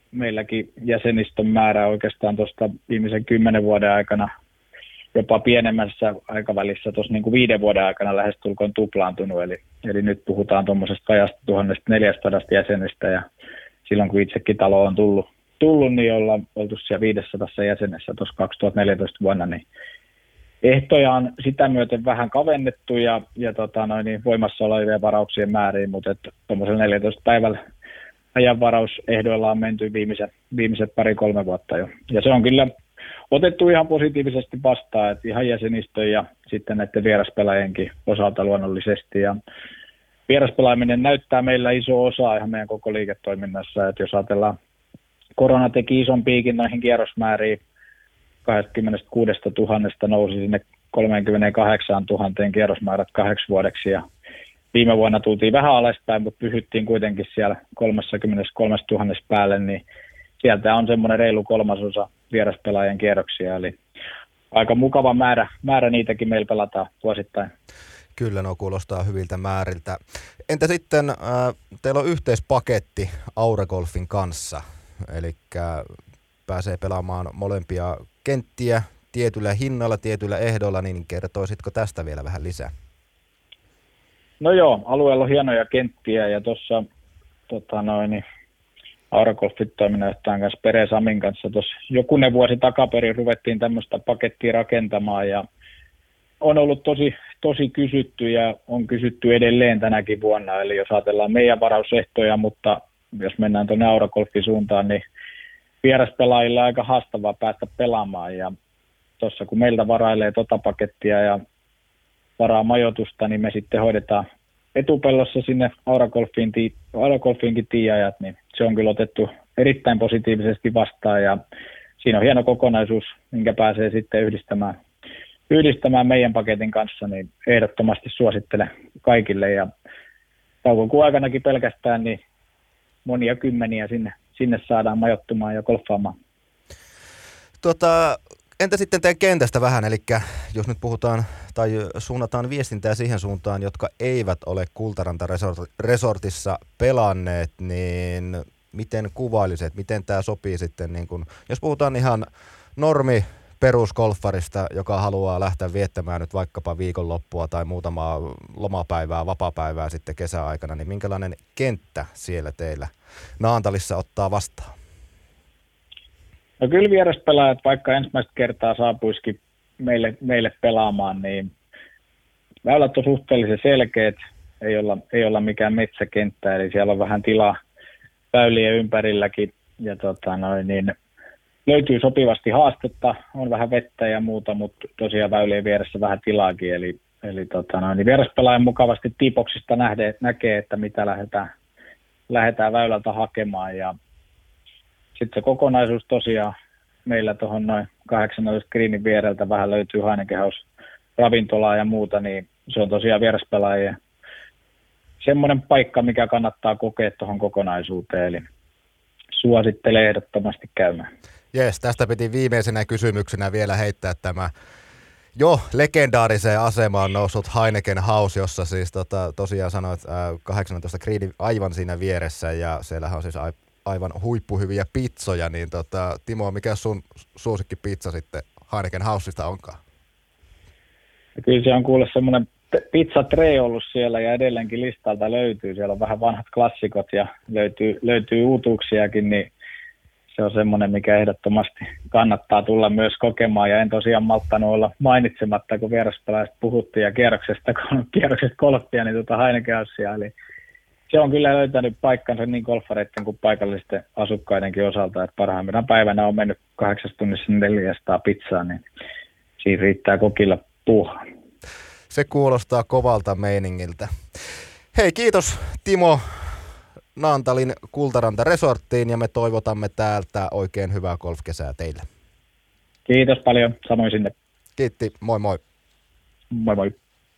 meilläkin jäsenistön määrä oikeastaan tuosta viimeisen kymmenen vuoden aikana jopa pienemmässä aikavälissä tuossa niin kuin viiden vuoden aikana lähestulkoon tuplaantunut. Eli, eli nyt puhutaan tuommoisesta vajasta tuhatneljäsataa jäsenestä ja silloin kun itsekin talo on tullut, tullut niin ollaan oltu siellä viisisataa jäsenessä tuossa kaksituhattaneljätoista vuonna, niin ehtoja on sitä myöten vähän kavennettu ja, ja tota noin, niin voimassa olevien varauksien määriin, mutta tuommoisella neljätoista päivällä ajanvarausehdoilla on menty viimeiset, viimeiset pari-kolme vuotta jo. Ja se on kyllä otettu ihan positiivisesti vastaan, että ihan jäsenistön ja sitten näiden vieraspelaajienkin osalta luonnollisesti. Ja vieraspelaaminen näyttää meillä iso osa ihan meidän koko liiketoiminnassa, että jos ajatellaan, korona teki ison piikin noihin kierrosmääriin, kaksikymmentäkuusituhatta nousi sinne kolmekymmentäkahdeksantuhatta kierrosmäärät kahdeksi vuodeksi ja viime vuonna tultiin vähän alaspäin, mutta pysyttiin kuitenkin siellä kolmekymmentäkolmetuhatta päälle, niin sieltä on semmoinen reilu kolmasosa vieraspelaajien kierroksia, eli aika mukava määrä, määrä niitäkin meillä pelataan vuosittain. Kyllä, no kuulostaa hyviltä määriltä. Entä sitten, äh, teillä on yhteispaketti Aura-Golfin kanssa, eli pääsee pelaamaan molempia kenttiä tietyllä hinnalla, tietyillä ehdoilla, niin kertoisitko tästä vielä vähän lisää? No joo, alueella on hienoja kenttiä ja tuossa tota noin, Aura-Golfin toiminnanjohtajan kanssa Pere Samin kanssa tuossa jokunen vuosi takaperin ruvettiin tämmöistä pakettia rakentamaan ja on ollut tosi, tosi kysytty ja on kysytty edelleen tänäkin vuonna, eli jos ajatellaan meidän varausehtoja, mutta jos mennään tuonne Aura-Golfin suuntaan, niin vieraspelaajilla on aika haastavaa päästä pelaamaan ja tuossa kun meiltä varailee tota pakettia ja varaa majoitusta, niin me sitten hoidetaan etupellossa sinne Aura-Golfiin, Aura-Golfiinkin tiiajat, niin se on kyllä otettu erittäin positiivisesti vastaan ja siinä on hieno kokonaisuus, minkä pääsee sitten yhdistämään, yhdistämään meidän paketin kanssa, niin ehdottomasti suosittelen kaikille ja taukokuun aikanakin pelkästään niin monia kymmeniä sinne, sinne saadaan majoittumaan ja golfaamaan. Tota, entä sitten teidän kentästä vähän, eli jos nyt puhutaan tai suunnataan viestintää siihen suuntaan, jotka eivät ole Kultaranta-resortissa pelanneet, niin miten kuvailisit, miten tämä sopii sitten, niin kun, jos puhutaan ihan normi perusgolfarista, joka haluaa lähteä viettämään nyt vaikkapa viikonloppua tai muutamaa lomapäivää, vapaapäivää sitten kesäaikana, niin minkälainen kenttä siellä teillä Naantalissa ottaa vastaan? No kyllä vieraspelaajat, vaikka ensimmäistä kertaa saapuisikin meille, meille pelaamaan, niin väylät on suhteellisen selkeät, ei olla, ei olla mikään metsäkenttä, eli siellä on vähän tilaa väylien ympärilläkin, ja tota noin, niin löytyy sopivasti haastetta, on vähän vettä ja muuta, mutta tosiaan väylien vieressä vähän tilaakin, eli, eli tota noin, niin vieraspelaajan mukavasti tiipoksista nähdä, näkee, että mitä lähdetään, lähdetään väylältä hakemaan, ja sitten se kokonaisuus tosiaan meillä tuohon noin kahdeksantoista greenin viereltä vähän löytyy Heineken House ravintolaa ja muuta, niin se on tosiaan vieraspelaajien semmoinen paikka, mikä kannattaa kokea tuohon kokonaisuuteen, eli suosittelen ehdottomasti käymään. Jes, tästä piti viimeisenä kysymyksenä vielä heittää tämä jo legendaariseen asemaan noussut Heineken House, jossa siis tota, tosiaan sanoit ää, kahdeksantoista greenin aivan siinä vieressä ja siellähän on siis a- aivan huippuhyviä pizzoja, niin tota, Timo, mikä sun suosikkipizza sitten Heineken Housesta onkaan? Ja kyllä se on kuule semmoinen pizza tray ollut siellä ja edelleenkin listalta löytyy. Siellä on vähän vanhat klassikot ja löytyy, löytyy uutuuksiakin, niin se on semmoinen, mikä ehdottomasti kannattaa tulla myös kokemaan. Ja en tosiaan malttanut olla mainitsematta, kun vieraspelaajista puhuttiin ja kierroksesta, kun kierroksesta golfia, niin tuota Heineken Housea. Eli se on kyllä löytänyt paikkansa niin golfareiden kuin paikallisten asukkaidenkin osalta, että parhaimmillaan päivänä on mennyt kahdeksassa tunnissa neljäsataa pizzaa, niin siinä riittää kokilla puuhaa. Se kuulostaa kovalta meiningiltä. Hei, kiitos Timo Naantalin Kultaranta Resorttiin ja me toivotamme täältä oikein hyvää golfkesää teille. Kiitos paljon, samoin sinne. Kiitti, moi moi. Moi moi.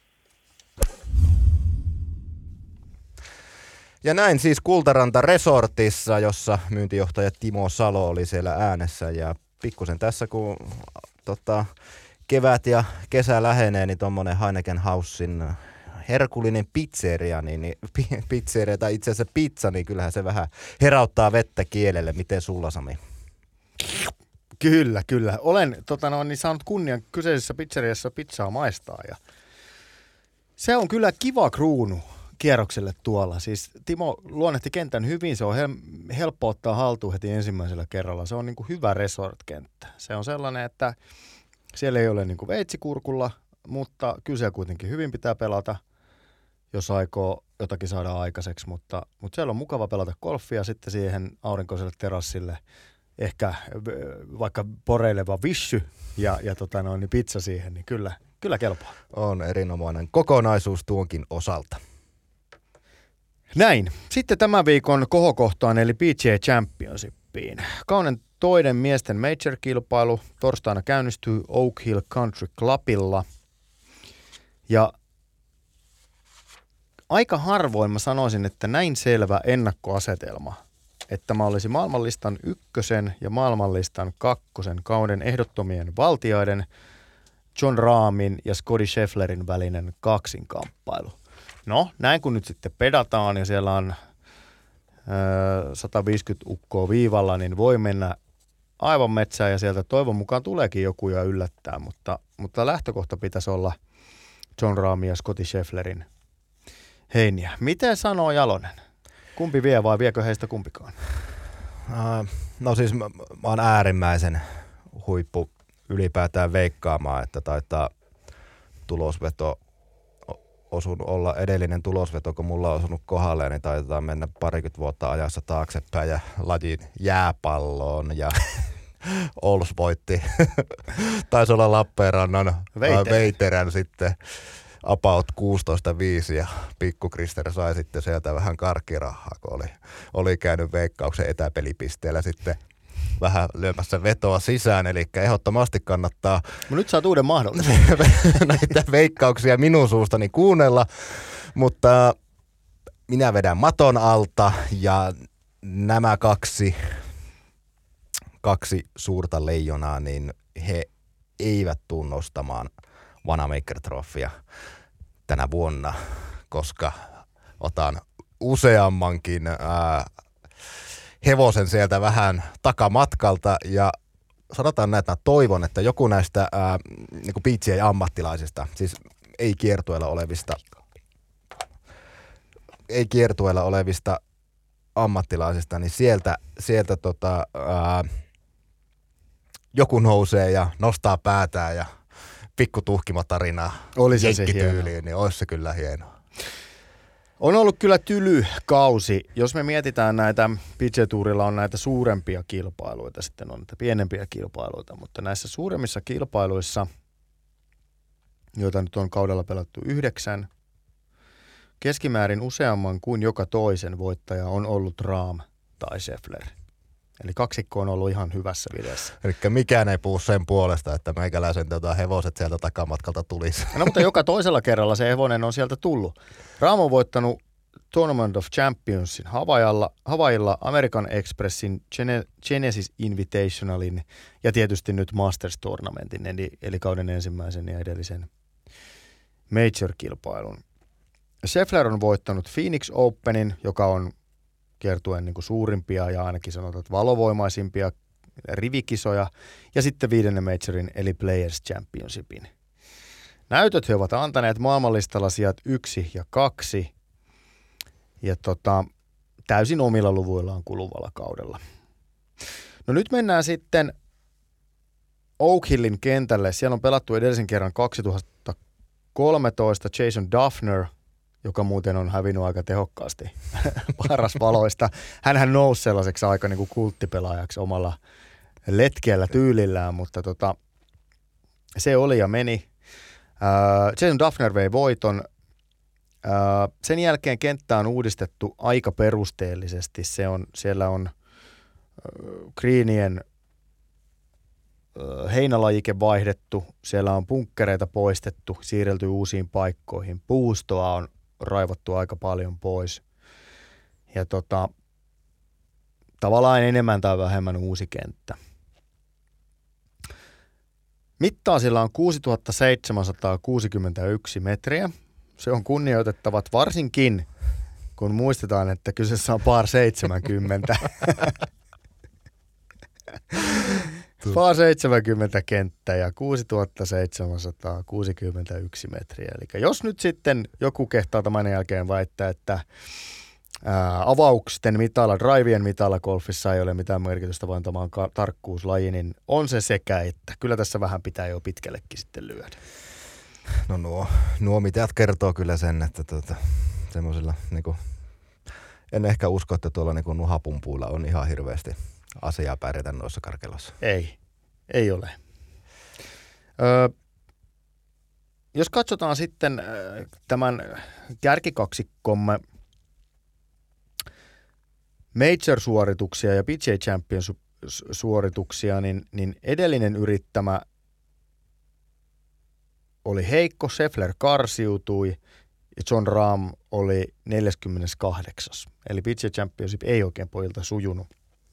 Ja näin siis Kultaranta Resortissa, jossa myyntijohtaja Timo Salo oli siellä äänessä ja pikkusen tässä kun tota, kevät ja kesä lähenee, niin tuommoinen Heineken Housen herkullinen pizzeria, niin, niin pizzeria tai itse asiassa pizza, niin kyllähän se vähän herauttaa vettä kielelle. Miten sulla, Sami? Kyllä, kyllä. Olen tota, no, niin saanut kunnian kyseisessä pizzeriassa pizzaa maistaa ja se on kyllä kiva kruunu kierrokselle tuolla. Siis Timo luonnehti kentän hyvin, se on hel- helppo ottaa haltuun heti ensimmäisellä kerralla. Se on niin kuin hyvä resort-kenttä. Se on sellainen, että siellä ei ole niin kuin veitsikurkulla, mutta kyllä siellä kuitenkin hyvin pitää pelata, jos aikoo jotakin saada aikaiseksi. Mutta, mutta siellä on mukava pelata golfia sitten siihen aurinkoiselle terassille. Ehkä vaikka poreileva vissy ja, ja tota noin, niin pizza siihen, niin kyllä, kyllä kelpaa. On erinomainen kokonaisuus tuonkin osalta. Näin. Sitten tämän viikon kohokohtaan eli P G A Championshipiin. Kauden toinen miesten major-kilpailu torstaina käynnistyy Oak Hill Country Clubilla. Ja aika harvoin mä sanoisin, että näin selvä ennakkoasetelma, että mä olisin maailmanlistan ykkösen ja maailmanlistan kakkosen kauden ehdottomien valtioiden Jon Rahmin ja Scottie Schefflerin välinen kaksinkamppailu. No, näin kun nyt sitten pedataan ja siellä on ö, sata viisikymmentä ukkoa viivalla, niin voi mennä aivan metsään ja sieltä toivon mukaan tuleekin joku ja yllättää, mutta, mutta lähtökohta pitäisi olla Jon Rahmin ja Scottie Schefflerin heiniä. Miten sanoo Jalonen? Kumpi vie vai viekö heistä kumpikaan? Uh, no siis mä, mä oon äärimmäisen huippu ylipäätään veikkaamaan, että taitaa tulosveto osunut olla edellinen tulosveto, kun mulla on osunut kohdalle, niin taitaa mennä parikymmentä vuotta ajassa taaksepäin ja lajin jääpalloon ja Ols voitti. Taisi olla Lappeenrannan Veiterän, Veiterän sitten about kuusitoista viisi ja Pikku Krister sai sitten sieltä vähän karkkirahaa, kun oli, oli käynyt Veikkauksen etäpelipisteellä sitten vähän lyömässä vetoa sisään, eli ehdottomasti kannattaa no nyt saat uuden mahdollisuuden näitä veikkauksia minun suustani kuunnella, mutta minä vedän maton alta ja nämä kaksi, kaksi suurta leijonaa, niin he eivät tule nostamaan Wanamaker-trofia tänä vuonna, koska otan useammankin ää, hevosen sieltä vähän takamatkalta ja sanotaan näin, että toivon, että joku näistä ää, niin kuin P G A-ammattilaisista, siis ei kiertueella olevista, ei kiertueella olevista ammattilaisista, niin sieltä, sieltä tota, ää, joku nousee ja nostaa päätään ja pikku tuhkimotarinaa jenkkityyliin, niin olisi se kyllä hienoa. On ollut kyllä tyly kausi. Jos me mietitään näitä, P G A-tuurilla on näitä suurempia kilpailuita, sitten on näitä pienempiä kilpailuita, mutta näissä suuremmissa kilpailuissa, joita nyt on kaudella pelattu yhdeksän, keskimäärin useamman kuin joka toisen voittaja on ollut Rahm tai Scheffler. Eli kaksikko on ollut ihan hyvässä videossa. Eli mikään ei puhu sen puolesta, että meikäläisen tota hevoset sieltä takamatkalta tulisi. No mutta joka toisella kerralla se hevonen on sieltä tullut. Rahm on voittanut Tournament of Championsin Havaijalla, Havaijilla American Expressin Gene, Genesis Invitationalin ja tietysti nyt Masters Tournamentin, eli, eli kauden ensimmäisen ja edellisen Major-kilpailun. Scheffler on voittanut Phoenix Openin, joka on kiertueen niin kuin suurimpia ja ainakin sanotaan, että valovoimaisimpia rivikisoja, ja sitten viidennen majorin eli Players Championshipin. Näytöt he ovat antaneet maailmanlistalla sijat yksi ja kaksi, ja tota, täysin omilla luvuillaan kuluvalla kaudella. No nyt mennään sitten Oak Hillin kentälle. Siellä on pelattu edellisen kerran kaksituhattakolmetoista Jason Duffner, joka muuten on hävinnyt aika tehokkaasti parasvaloista. Hänhän nousi sellaiseksi aika niin kuin kulttipelaajaksi omalla letkeällä tyylillään, mutta tota, se oli ja meni. Äh, Jason Duffner vei voiton. Äh, sen jälkeen kenttä on uudistettu aika perusteellisesti. Se on, siellä on äh, greenien äh, heinälajike vaihdettu, siellä on punkkereita poistettu, siirrelty uusiin paikkoihin. Puustoa on raivattu aika paljon pois. Ja tota, tavallaan enemmän tai vähemmän uusi kenttä. Mittaa sillä on kuusituhatta seitsemänsataakuusikymmentäyksi metriä. Se on kunnioitettavat varsinkin, kun muistetaan, että kyseessä on par seitsemänkymmentä. par seitsemänkymmentä kenttä ja kuusituhattaseitsemänsataakuusikymmentäyksi metriä. Eli jos nyt sitten joku kehtaa tämän jälkeen väittää, että ää, avausten mitalla, drivien mitalla golfissa ei ole mitään merkitystä, vaan tämä on ka- tarkkuuslaji, niin on se sekä että. Kyllä tässä vähän pitää jo pitkällekin sitten lyödä. No nuo, nuo mitat kertoo kyllä sen, että tuota, semmoisilla niinku, en ehkä usko, että tuolla niinku nuhapumpuilla on ihan hirveästi asiaa pärjätä noissa karkeloissa. Ei, ei ole. Öö, jos katsotaan sitten äh, tämän kärkikaksikkomme Major-suorituksia ja P G A Champions-suorituksia, niin, niin edellinen yrittämä oli heikko, Scheffler karsiutui ja Jon Rahm oli neljäskymmeneskahdeksas. Eli P G A Championship ei oikein pojilta sujunut.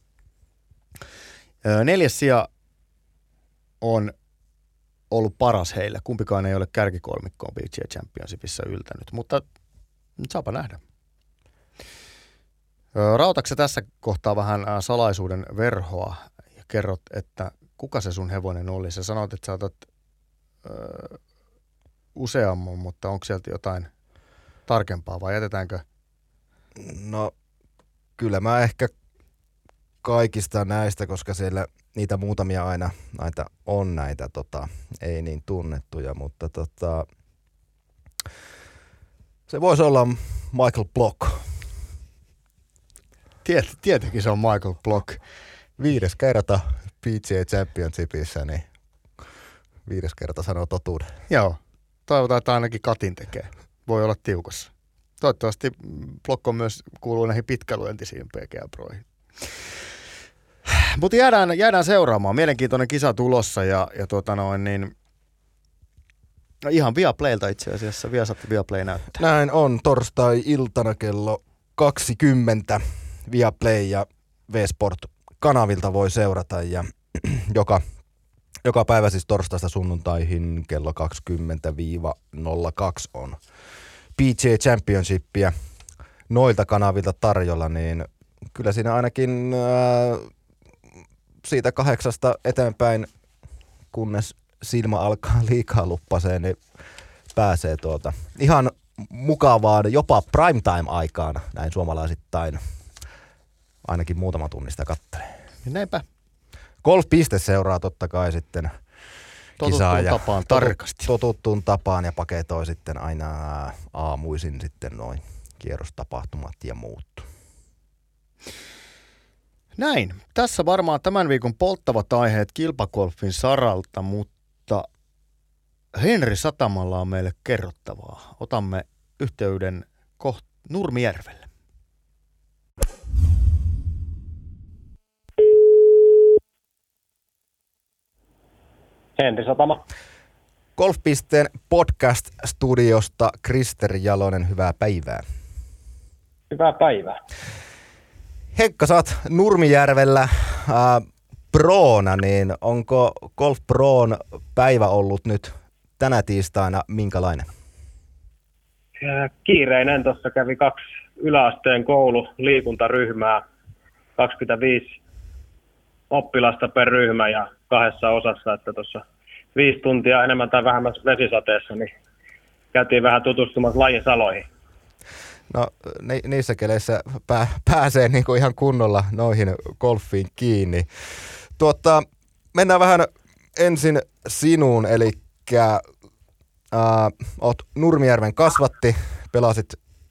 Öö, neljäs sija on ollut paras heille. Kumpikaan ei ole kärkikolmikkoon P G A Championshipissa yltänyt, mutta nyt saapa nähdä. Öö, rautatko tässä kohtaa vähän salaisuuden verhoa ja kerrot, että kuka se sun hevonen oli? Sä sanoit, että sä otat öö, useamman, mutta onko sieltä jotain tarkempaa vai jätetäänkö? No kyllä mä ehkä kaikista näistä, koska siellä niitä muutamia aina näitä on näitä tota, ei niin tunnettuja, mutta tota, se voisi olla Michael Block. Tiet, tietenkin se on Michael Block. Viides kerta P G A Championshipissa, niin viides kerta sanoo totuuden. Joo, toivotaan, että ainakin Katin tekee. Voi olla tiukassa. Toivottavasti Block on myös kuuluu näihin pitkäluentisiin P G A-proihin. Mutta jäädään, jäädään seuraamaan. Mielenkiintoinen kisa tulossa ja, ja tuota noin, niin, no ihan Viaplaylta itse asiassa. Viasat Viaplay näyttää. Näin on torstai-iltana kello kaksikymmentä. Viaplay ja V-Sport-kanavilta voi seurata ja joka, joka päivä siis torstaista sunnuntaihin kello kaksikymmentä nolla kaksi on P G A Championshipia noilta kanavilta tarjolla, niin kyllä siinä ainakin äh, siitä kahdeksasta eteenpäin, kunnes silmä alkaa liikaa luppaseen, niin pääsee tuolta ihan mukavaan, jopa primetime-aikaan, näin suomalaisittain, ainakin muutama tunnista kattelee. Näinpä. Golf-piste seuraa totta kai sitten kisaa ja tapaan tarkasti. Totuttuun tapaan ja paketoi sitten aina aamuisin sitten noin kierrostapahtumat ja muut. Näin. Tässä varmaan tämän viikon polttavat aiheet kilpagolfin saralta, mutta Henri Satamalla on meille kerrottavaa. Otamme yhteyden koht Nurmijärvelle. Henri Satama. Golf-pisteen podcast-studiosta Krister Jalonen, hyvää päivää. Hyvää päivää. Henkka, sä oot Nurmijärvellä äh, proona, niin onko Golf Proon päivä ollut nyt tänä tiistaina minkälainen? Ja kiireinen, tuossa kävi kaksi yläasteen koulu liikuntaryhmää, kaksikymmentäviisi oppilasta per ryhmä ja kahdessa osassa, että tuossa viisi tuntia enemmän tai vähemmän vesisateessa, niin käytiin vähän tutustumassa lajin saloihin. No ni- niissä keleissä pää- pääsee niinku ihan kunnolla noihin golfiin kiinni. Tuota, mennään vähän ensin sinuun, eli äh, oot Nurmijärven kasvatti, pelasit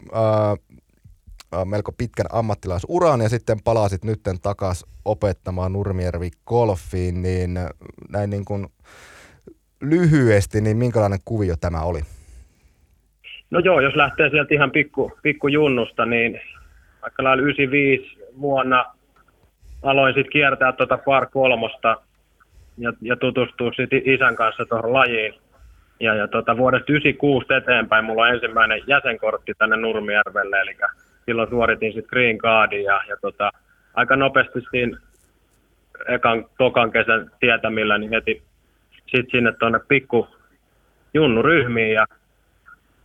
äh, melko pitkän ammattilaisuran ja sitten palasit nytten takaisin opettamaan Nurmijärvi golfiin, niin näin niin kuin lyhyesti, niin minkälainen kuvio tämä oli? No joo, jos lähtee sieltä ihan pikku, pikku junnusta, niin vaikka lailla yhdeksänkymmentäviisi vuonna aloin sitten kiertää tuota par kolmosta ja, ja tutustua sitten isän kanssa tuohon lajiin. Ja, ja tota, vuodesta yhdeksänkymmentäkuusi eteenpäin mulla on ensimmäinen jäsenkortti tänne Nurmijärvelle, eli silloin suoritin sitten Green Cardin ja, ja tota, aika nopeasti siinä ekan, tokan kesän tietämillä, niin heti sitten sinne tuonne pikku junnuryhmiin ja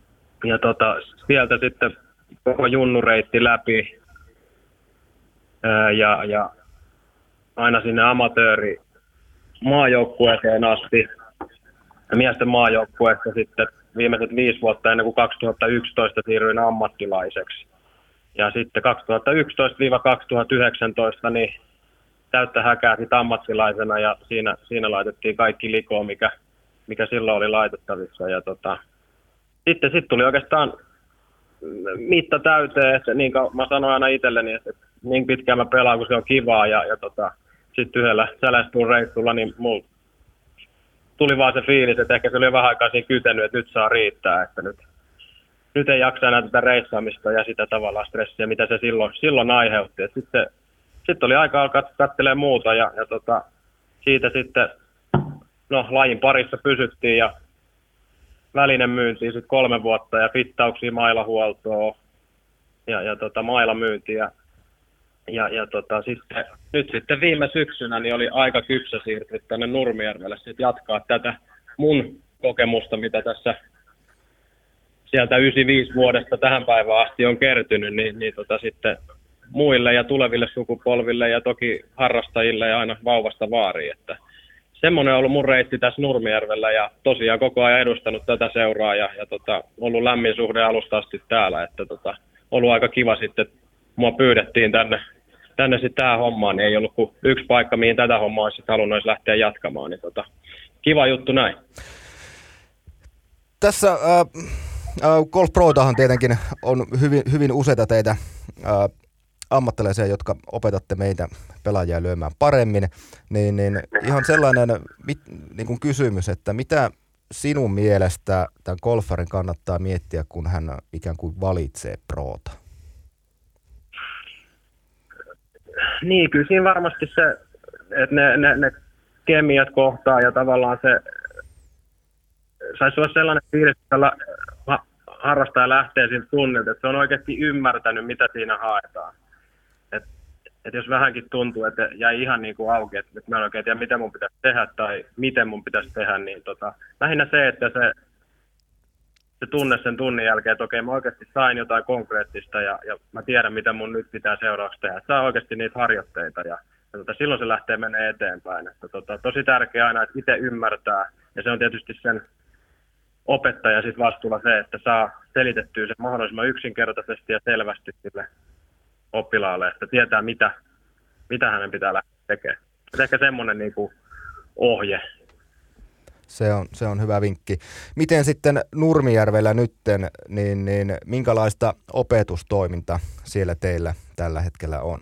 ja tota, sieltä sitten koko junnureitti läpi ää, ja, ja aina sinne amatööri maajoukkueeseen asti. Ja miesten maajoukkueessa sitten viimeiset viisi vuotta ennen kuin kaksituhattayksitoista siirryin ammattilaiseksi. Ja sitten kaksituhattayksitoista kaksituhattayhdeksäntoista niin täyttä häkää sit ammattilaisena ja siinä, siinä laitettiin kaikki likoon, mikä, mikä silloin oli laitettavissa. Ja tota, sitten sit tuli oikeastaan mitta täyteen, että niin kuin mä sanoin aina itselleni, että niin pitkään mä pelaan, kun se on kivaa. Ja, ja tota, sitten yhdellä Sälästuun reissulla niin mulla tuli vaan se fiilis, että ehkä se oli vähän aikaa siinä kytenyt, että nyt saa riittää, että nyt, nyt ei jaksa enää tätä reissaamista ja sitä tavallaan stressiä, mitä se silloin, silloin aiheutti. Sitten, sitten oli aika alkaa katselemaan muuta ja, ja tota, siitä sitten no, lajin parissa pysyttiin ja välinen myyntiin sitten kolme vuotta ja fittauksia mailahuoltoa ja, ja tota, mailamyyntiä. Ja, ja tota, sitten, nyt sitten viime syksynä niin oli aika kypsä siirtyä tänne Nurmijärvelle sitten jatkaa tätä mun kokemusta, mitä tässä sieltä yhdeksänkymmentäviisi vuodesta tähän päivään asti on kertynyt, niin, niin tota, sitten muille ja tuleville sukupolville ja toki harrastajille ja aina vauvasta vaariin. Että semmoinen on ollut mun reitti tässä Nurmijärvellä ja tosiaan koko ajan edustanut tätä seuraa ja, ja tota, ollut lämmin suhde alusta asti täällä. Että tota, ollut aika kiva sitten, mua pyydettiin tänne, tänne sitten tähän hommaan, niin ei ollut kuin yksi paikka, mihin tätä hommaa olisi halunnut lähteä jatkamaan. Niin tota, kiva juttu näin. Tässä äh, äh, Golf Protahan tietenkin on hyvin, hyvin useita teitä äh, ammattilaisia, jotka opetatte meitä pelaajia lyömään paremmin, niin, niin ihan sellainen mit, niin kuin kysymys, että mitä sinun mielestä tämän golfarin kannattaa miettiä, kun hän ikään kuin valitsee proota? Niin, kyllä siinä varmasti se, että ne, ne, ne kemiat kohtaa ja tavallaan se saisi olla sellainen fiilis, että harrastaja lähtee siitä tunnilta, että se on oikeasti ymmärtänyt, mitä siinä haetaan. Että et jos vähänkin tuntuu, että jäi ihan niin kuin auki, että mä en oikein tiedä, mitä mun pitäisi tehdä tai miten mun pitäisi tehdä, niin tota, lähinnä se, että se, se tunne sen tunnin jälkeen, että okei, mä oikeasti sain jotain konkreettista ja, ja mä tiedän, mitä mun nyt pitää seuraavaksi tehdä. Saa oikeasti niitä harjoitteita ja, ja tota, silloin se lähtee menee eteenpäin. Että, tota, tosi tärkeää aina, että itse ymmärtää ja se on tietysti sen opettaja sitten vastuulla se, että saa selitettyä se mahdollisimman yksinkertaisesti ja selvästi sille oppilaalle, että tietää, mitä, mitä hänen pitää lähteä tekemään. Se ehkä semmoinen niin kuin ohje. Se on, se on hyvä vinkki. Miten sitten Nurmijärvellä nytten, niin, niin minkälaista opetustoiminta siellä teillä tällä hetkellä on?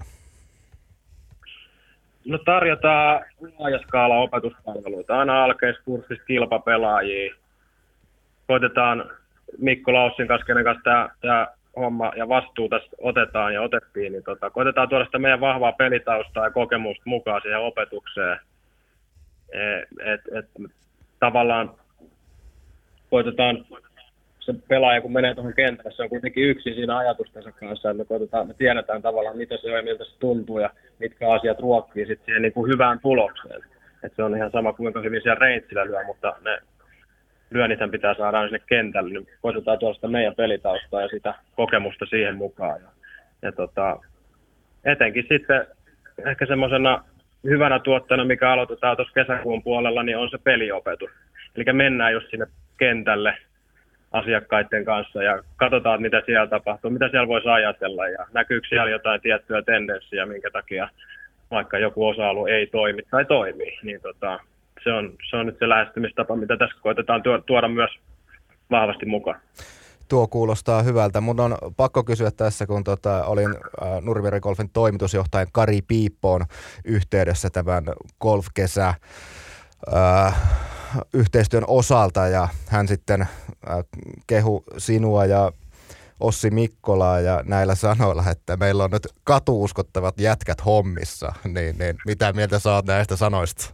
No tarjotaan laaja skaala opetuspalveluita. Aina alkeiskurssista kilpapelaajia. Koitetaan Mikko Laussin kanssa, kenen kanssa tämä, tämä homma ja vastuu tässä otetaan ja otettiin, niin tota, koitetaan tuoda sitä meidän vahvaa pelitaustaa ja kokemusta mukaan siihen opetukseen. Et, et, tavallaan koitetaan se pelaaja, kun menee tuohon kentälle, se on kuitenkin yksin siinä ajatustensa kanssa, että me, koitetaan, me tiedetään tavallaan, mitä se on ja miltä se tuntuu ja mitkä asiat ruokkii sitten siihen niin kuin hyvään tulokseen. Et se on ihan sama, kuinka hyvin siellä reitsillä lyö, mutta ne lyönnithän pitää saada aina sinne kentälle, niin koitetaan tuoda sitä meidän pelitaustaa ja sitä kokemusta siihen mukaan. Ja, ja tota, etenkin sitten ehkä semmoisena hyvänä tuotteena, mikä aloitetaan tuossa kesäkuun puolella, niin on se peliopetus. Eli mennään just sinne kentälle asiakkaiden kanssa ja katsotaan, mitä siellä tapahtuu, mitä siellä voisi ajatella ja näkyykö siellä jotain tiettyä tendenssiä, minkä takia vaikka joku osa-alue ei toimi tai toimii. Niin tota, se, on, se on nyt se lähestymistapa, mitä tässä koitetaan tuoda myös vahvasti mukaan. Tuo kuulostaa hyvältä. Mun on pakko kysyä tässä, kun tota, olin äh, Nurmijärven Golfin toimitusjohtajan Kari Piippoon yhteydessä tämän golfkesä äh, yhteistyön osalta ja hän sitten äh, kehu sinua ja Ossi Mikkolaa ja näillä sanoilla, että meillä on nyt katuuskottavat jätkät hommissa, niin, niin mitä mieltä saat näistä sanoista?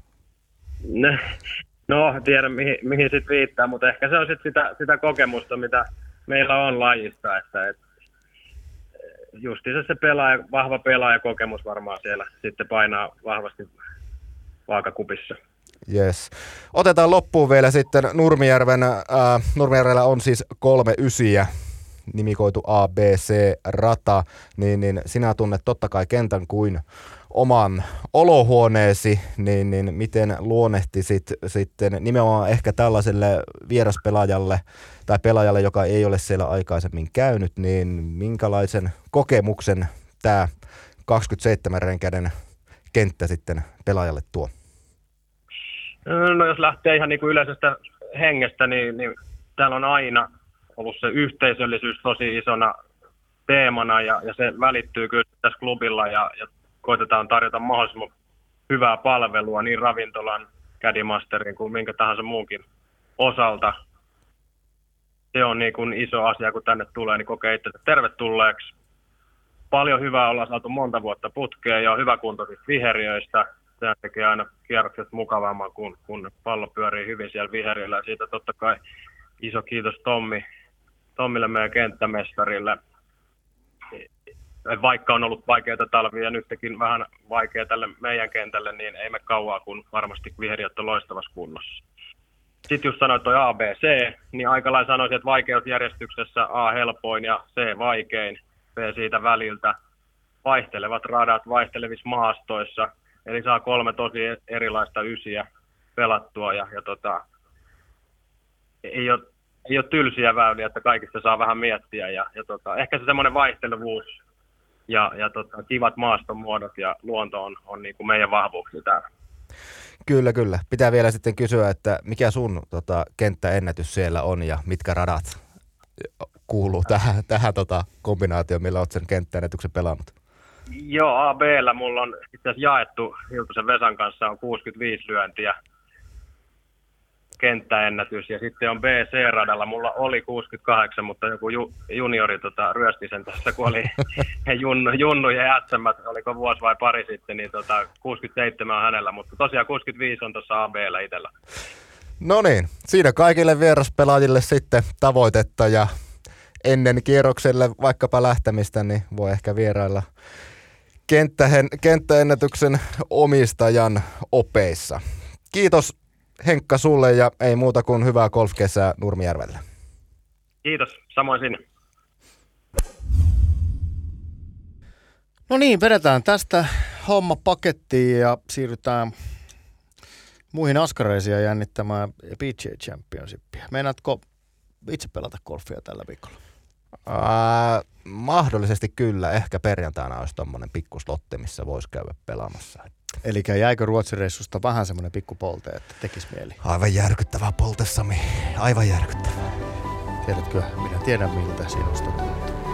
No, tiedän mihin, mihin sitten viittaa, mutta ehkä se on sitten sitä, sitä kokemusta, mitä meillä on lajista, että et, justiinsa se pelaaja, vahva pelaajakokemus varmaan siellä sitten painaa vahvasti vaakakupissa. Yes. Otetaan loppuun vielä sitten Nurmijärven, äh, Nurmijärvellä on siis kolme ysiä, nimikoitu A B C-rata, niin, niin sinä tunnet totta kai kentän kuin oman olohuoneesi, niin, niin miten luonnehtisit sitten nimenomaan ehkä tällaiselle vieraspelaajalle tai pelaajalle, joka ei ole siellä aikaisemmin käynyt, niin minkälaisen kokemuksen tämä kaksikymmentäseitsemän renkäinen kenttä sitten pelaajalle tuo? No jos lähtee ihan niin kuin yleisestä hengestä, niin, niin täällä on aina ollut se yhteisöllisyys tosi isona teemana ja, ja se välittyy kyllä tässä klubilla ja, ja koitetaan tarjota mahdollisimman hyvää palvelua niin ravintolan, Caddymasterin kuin minkä tahansa muunkin osalta. Se on niin kuin iso asia, kun tänne tulee, niin kokee itse tervetulleeksi. Paljon hyvää ollaan saatu monta vuotta putkeen ja on hyväkuntoisista viheriöistä. Se tekee aina kierrokset mukavamman, kun, kun pallo pyörii hyvin siellä viheriöllä. Siitä totta kai iso kiitos Tommi, Tommille, meidän kenttämestarille. Vaikka on ollut vaikeita talvia ja nytkin vähän vaikea tälle meidän kentälle, niin ei me kauaa, kun varmasti viheriöt on loistavassa kunnossa. Sitten just sanoit toi A B C, niin aika lailla sanoisin, että vaikeusjärjestyksessä A helpoin ja C vaikein, B siitä väliltä. Vaihtelevat radat vaihtelevissa maastoissa, eli saa kolme tosi erilaista ysiä pelattua ja, ja tota, ei ole, ei ole tylsiä väyliä, että kaikista saa vähän miettiä ja, ja tota, ehkä se semmoinen vaihtelevuus ja, ja tota, kivat maastonmuodot ja luonto on, on niin kuin meidän vahvuuksia täällä. Kyllä, kyllä. Pitää vielä sitten kysyä, että mikä sun tota, kenttäennätys siellä on ja mitkä radat kuuluu tähän, tähän tota, kombinaatioon, millä olet sen kenttäennätyksen pelannut? Joo, A B:llä mulla on itse asiassa jaettu Hiltusen Vesan kanssa on kuusikymmentäviisi lyöntiä kenttäennätys ja sitten on B C-radalla mulla oli kuusikymmentäkahdeksan, mutta joku ju, juniori tota, ryösti sen tässä, kun oli junnu, junnu ja S M, oliko vuosi vai pari sitten, niin tota, kuusikymmentäseitsemän on hänellä, mutta tosiaan kuusikymmentäviisi on tuossa A B:llä itsellä. No niin, siinä kaikille vieraspelaajille sitten tavoitetta ja ennen kierrokselle vaikkapa lähtemistä, niin voi ehkä vierailla kenttähen, kenttäennätyksen omistajan opeissa. Kiitos Henkka sulle ja ei muuta kuin hyvää golfkesää Nurmijärvelle. Kiitos, samoin sinne. No niin, vedetään tästä homma pakettiin ja siirrytään muihin askareisiin ja jännittämään P G A Championshipia. Meinaatko itse pelata golfia tällä viikolla? Ää, mahdollisesti kyllä. Ehkä perjantaina olisi tommonen pikkuslotti, missä voisi käydä pelaamassa. Eli jäikö Ruotsin reissusta vähän semmoinen pikkupolte, että tekisi mieli? Aivan järkyttävää polte, Sami. Aivan järkyttävää. Tiedätkö, minä tiedän miltä sinusta tuntuu.